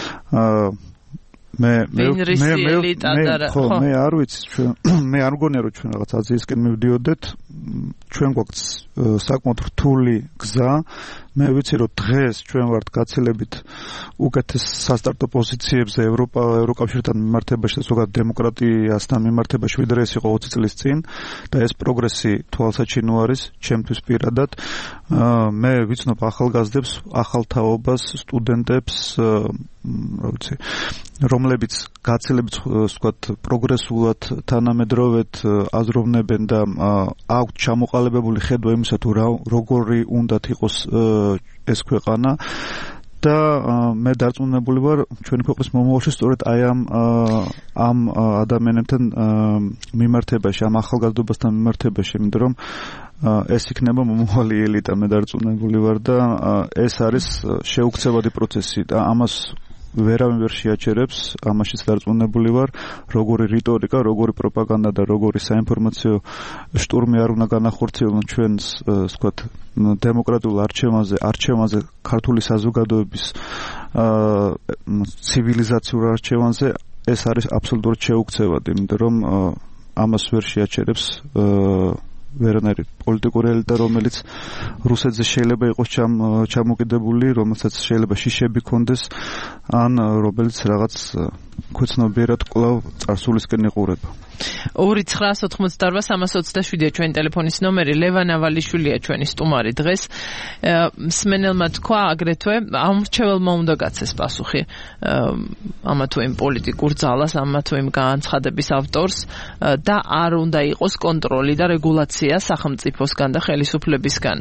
მე მე მე ხო მე არ ვიცი ჩვენ მე არ მგონია რომ ჩვენ რაღაც აზიისკენ მივდიოდეთ ჩვენ გვაქვს საკმაოდ რთული გზა მე ვიცი რომ დღეს ჩვენ ვართ გაცილებით უკეთეს სასტარტო პოზიციებზე ევროპა ევროკავშირთან მიმართებაში და ზოგადად დემოკრატიასთან მიმართებაში ვიდრე ეს იყო ოცი წლის წინ და ეს პროგრესი თვალსაჩინო არის ჩემთვის პირადად მე ვიცნობ ახალგაზრდებს ახალ თაობას სტუდენტებს რა ვიცი რომლებიც გაცილებით ვთქვათ პროგრესულად თანამედროვედ აზროვნებენ და აქვთ ჩამოყალიბებული ხედვა იმისა თუ როგორი უნდათ იყოს ეს ქვეყანა და მე დარწმუნებული ვარ ჩვენი ქვეყნის მომავალში სწორედ აი ამ ამ ადამიანებთან მიმართებაში ამ ახალგაზრდობასთან მიმართებაში იმიტომ რომ ეს იქნება მომავალი ელიტა მე დარწმუნებული ვარ და ეს არის შეუქცევადი პროცესი და ამას ვერავინ ვერ შეაჩერებს ამაშიც დარწმუნებული ვარ როგორი რიტორიკა როგორი პროპაგანდა და როგორი საინფორმაციო შტურმი არ უნდა განახორციელონ ჩვენს ვთქვათ დემოკრატიულ არჩევანზე არჩევანზე ქართული საზოგადოების ცივილიზაციურ არჩევანზე ეს არის აბსოლუტურად შეუქცევადი იმიტომ რომ ამას ვერ შეაჩერებს ვერანაირი პოლიტიკური ელიტა რომელიც რუსეთზე შეიძლება იყოს ჩამოკიდებული რომელსაც შეიძლება შიშები ქონდეს ან რომელიც რაღაც ქვეცნობიერად კვლავ წარსულისკენ იყურება ორი ცხრაას ოთხმოცდაორვა სამას ოცდაშვიდია ჩვენი ტელეფონის ნომერი ლევან ავალიშვილია ჩვენი სტუმარი დღეს მსმენელმა თქვა აგრეთვე ამ რჩეველმა უნდა გაცეს პასუხი ამა თუ იმ პოლიტიკურ ძალას ამა თუ იმ განცხადების ავტორს და არ უნდა იყოს კონტროლი და რეგულაცია სახელმწიფოსგან და ხელისუფლებისგან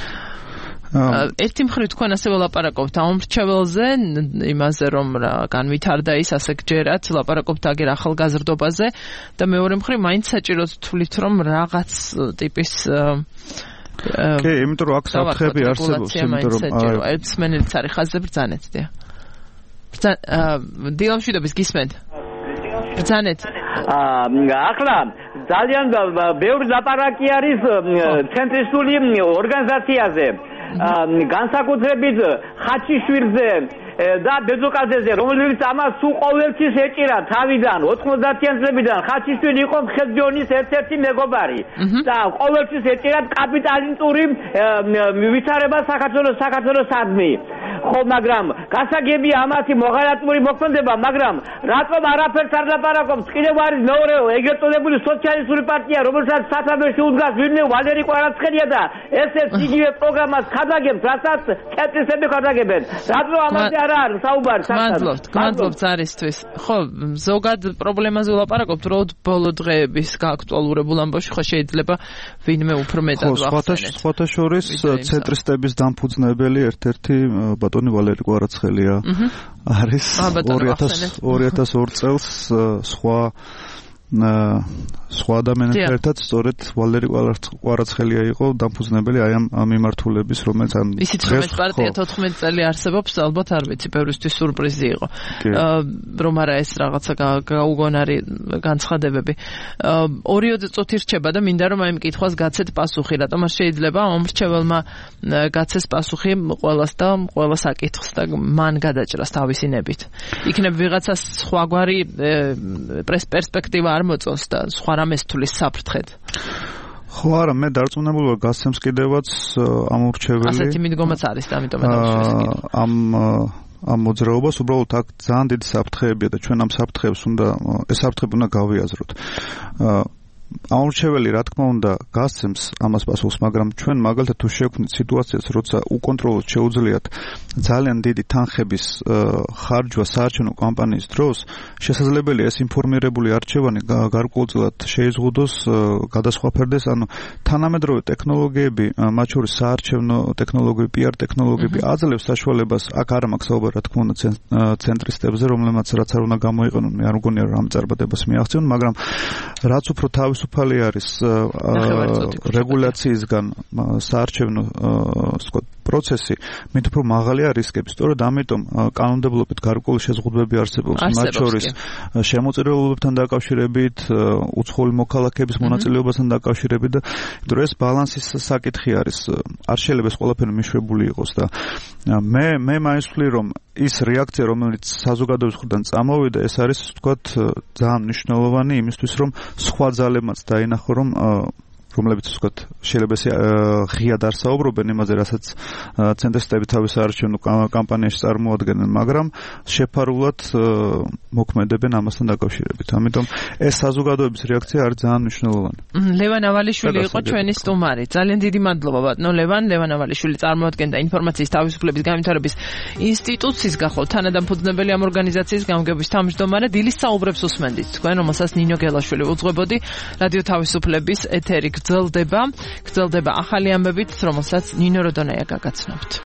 ერთი მხრივ თქვენ ასე ვლაპარაკობთ ამ რჩეველზე იმაზე რომ რა განვითარდა ის ასე გჯერათ ვლაპარაკობთ აგერ ახალგაზრდობაზე და მეორე მხრივ მაინც საჭიროა თვლით რომ რაღაც ტიპის კი იმიტომ რომ აქ საფრთხეები არსებობს იმიტომ რომ ერთმანეთს არის ხაზზე ბრძანეთ დია დილამშვიდობის გისმენთ ბრძანეთ ახლა ძალიან ბევრი ლაპარაკი არის ცენტრისტული ორგანიზაციაზე განსაკუთრებით ხაჩიშვილზე და ბეზოკაძეზე რომელიც ამას სულ ყოველთვის ეჭირა თავიდან ოთხმოცდაათიან წლებიდან ხაჩიშვილი იყო ხევჯონის ერთ-ერთი მეგობარი და ყოველთვის ეჭირა კაპიტალისტური ვითარება საქართველოს საქართველოსადმი ხო მაგრამ გასაგებია ამათი მოღალატური მოქმედება მაგრამ რატომ არაფერს არ ლაპარაკობს კიდევ არის მეორე ეგრეთ წოდებული სოციალისტური პარტია რომელსაც საფრანგეთში უდგას ვინმე ვალერი კვარაცხელია და ესეც იგივე პროგრამას ხადაგებს რასაც კეთილსები ხადაგებენ რატომ ამაზე არ არის საუბარი მადლობთ მადლობთ ზარისთვის ხო ზოგად პრობლემაზე ვლაპარაკობთ რომ ბოლო დღეების გააქტუალურებულ ამბავში ხო შეიძლება ვინმე უფრო მეტად ვახსენოთ სხვათა შორის ცენტრისტების დამფუძნებელი ერთ-ერთი ბატონი ვალერი კვარაცხელია არის ორი ათას ორი წელს სხვა სხვა ადამიანებთან ერთად სწორედ ვალერი კვარაცხელია იყო დამფუძნებელი აი ამ მიმართულების რომელიც ამ ისიც რომ ეს პარტია თოთხმეტი წელი არსებობს ალბათ არ ვიცი ბევრისთვის სურპრიზი იყო რომ არა ეს რაღაცა გაუგონარი განცხადებები ორიოდე წუთი რჩება და მინდა რომ აი მკითხვას გაცეთ პასუხი რატომ არ შეიძლება ამ რჩეველმა გაცეს პასუხი ყველას და ყველა საკითხს და მან გადაჭრას თავისი ნებით იქნებ ვიღაცას სხვაგვარი პერსპექტივა მოწონს და სხვა რამეს თulis საფრთხედ. ხო არა, მე დარწმუნებული ვარ გასცემს კიდევაც ამ ურჩეველი. ასეთი მიდგომაც არის და ამიტომ დავუშვეს. ამ ამ მოძრაობას უბრალოდ აქ ძალიან დიდი საფრთხეებია და ჩვენ ამ საფრთხეებს უნდა ეს საფრთხები უნდა გავიაზროთ. ამორჩეველი რა თქმა უნდა გასცემს ამას პასუხს, მაგრამ ჩვენ მაგალითად თუ შევქმნით სიტუაციას, როცა უკონტროლოდ შეუძლიათ ძალიან დიდი თანხების ხარჯვა საარჩევნო კამპანიის დროს, შესაძლებელია ეს ინფორმირებული არჩევანი გარკვეულწილად შეიზღუდოს, გადასხვაფერდეს, ანუ თანამედროვე ტექნოლოგიები, მათ შორის საარჩევნო ტექნოლოგიები, პი არ ტექნოლოგიები აძლევს საშუალებას, აქ არ მაქვს საუბარი რა თქმა უნდა ცენტრისტებზე, რომლებმაც რაც არ უნდა გამოიყენონ, მე არ მგონია რომ ამ წარმატებას მიაღწიონ, მაგრამ რაც უფრო თავისუფალი არის რეგულაციისგან საარჩევნო ვთქვათ პროცესი, მით უფრო მაღალია რისკები. სწორედ ამიტომ კანონმდებლობით გარკვეული შეზღუდვები არსებობს, მათ შორის შემოწირულობებთან დაკავშირებით, უცხოელი მოქალაქეების მონაწილეობასთან დაკავშირებით და იმიტომ ეს ბალანსის საკითხი არის. არ შეიძლება ეს ყველაფერი მიშვებული იყოს და მე მე მაინც ვთვლი, რომ ის რეაქცია, რომელიც საზოგადოების მხრიდან წამოვიდა, ეს არის ვთქვათ ძალიან მნიშვნელოვანი იმისთვის, რომ სხვა ძალებმაც დაინახო, რომ რომლებიც ვთქვათ შეიძლება ღიად არ საუბრობენ იმაზე, რასაც ცენტრისტები თავის საარჩევნო კამპანიაში წარმოადგენენ, მაგრამ შეფარულად მოქმედებენ ამასთან დაკავშირებით. ამიტომ ეს საზოგადოების რეაქცია არის ძალიან მნიშვნელოვანი. ლევან ავალიშვილი იყო ჩვენი სტუმარი. ძალიან დიდი მადლობა ბატონო ლევან. ლევან ავალიშვილი წარმოადგენდა ინფორმაციის თავისუფლების განვითარების ინსტიტუციის გახო თანადამფუძნებელი ამ ორგანიზაციის გამგების თავმჯდომარე. დილის საუბრებს უსმენდით თქვენ, რომელსაც ნინო გელაშვილი უძღვებოდი. რადიო თავისუფლების ეთერი გრძელდება, გრძელდება ახალი ამბებით, რომელსაც ნინო როდონაია გაგაცნობთ.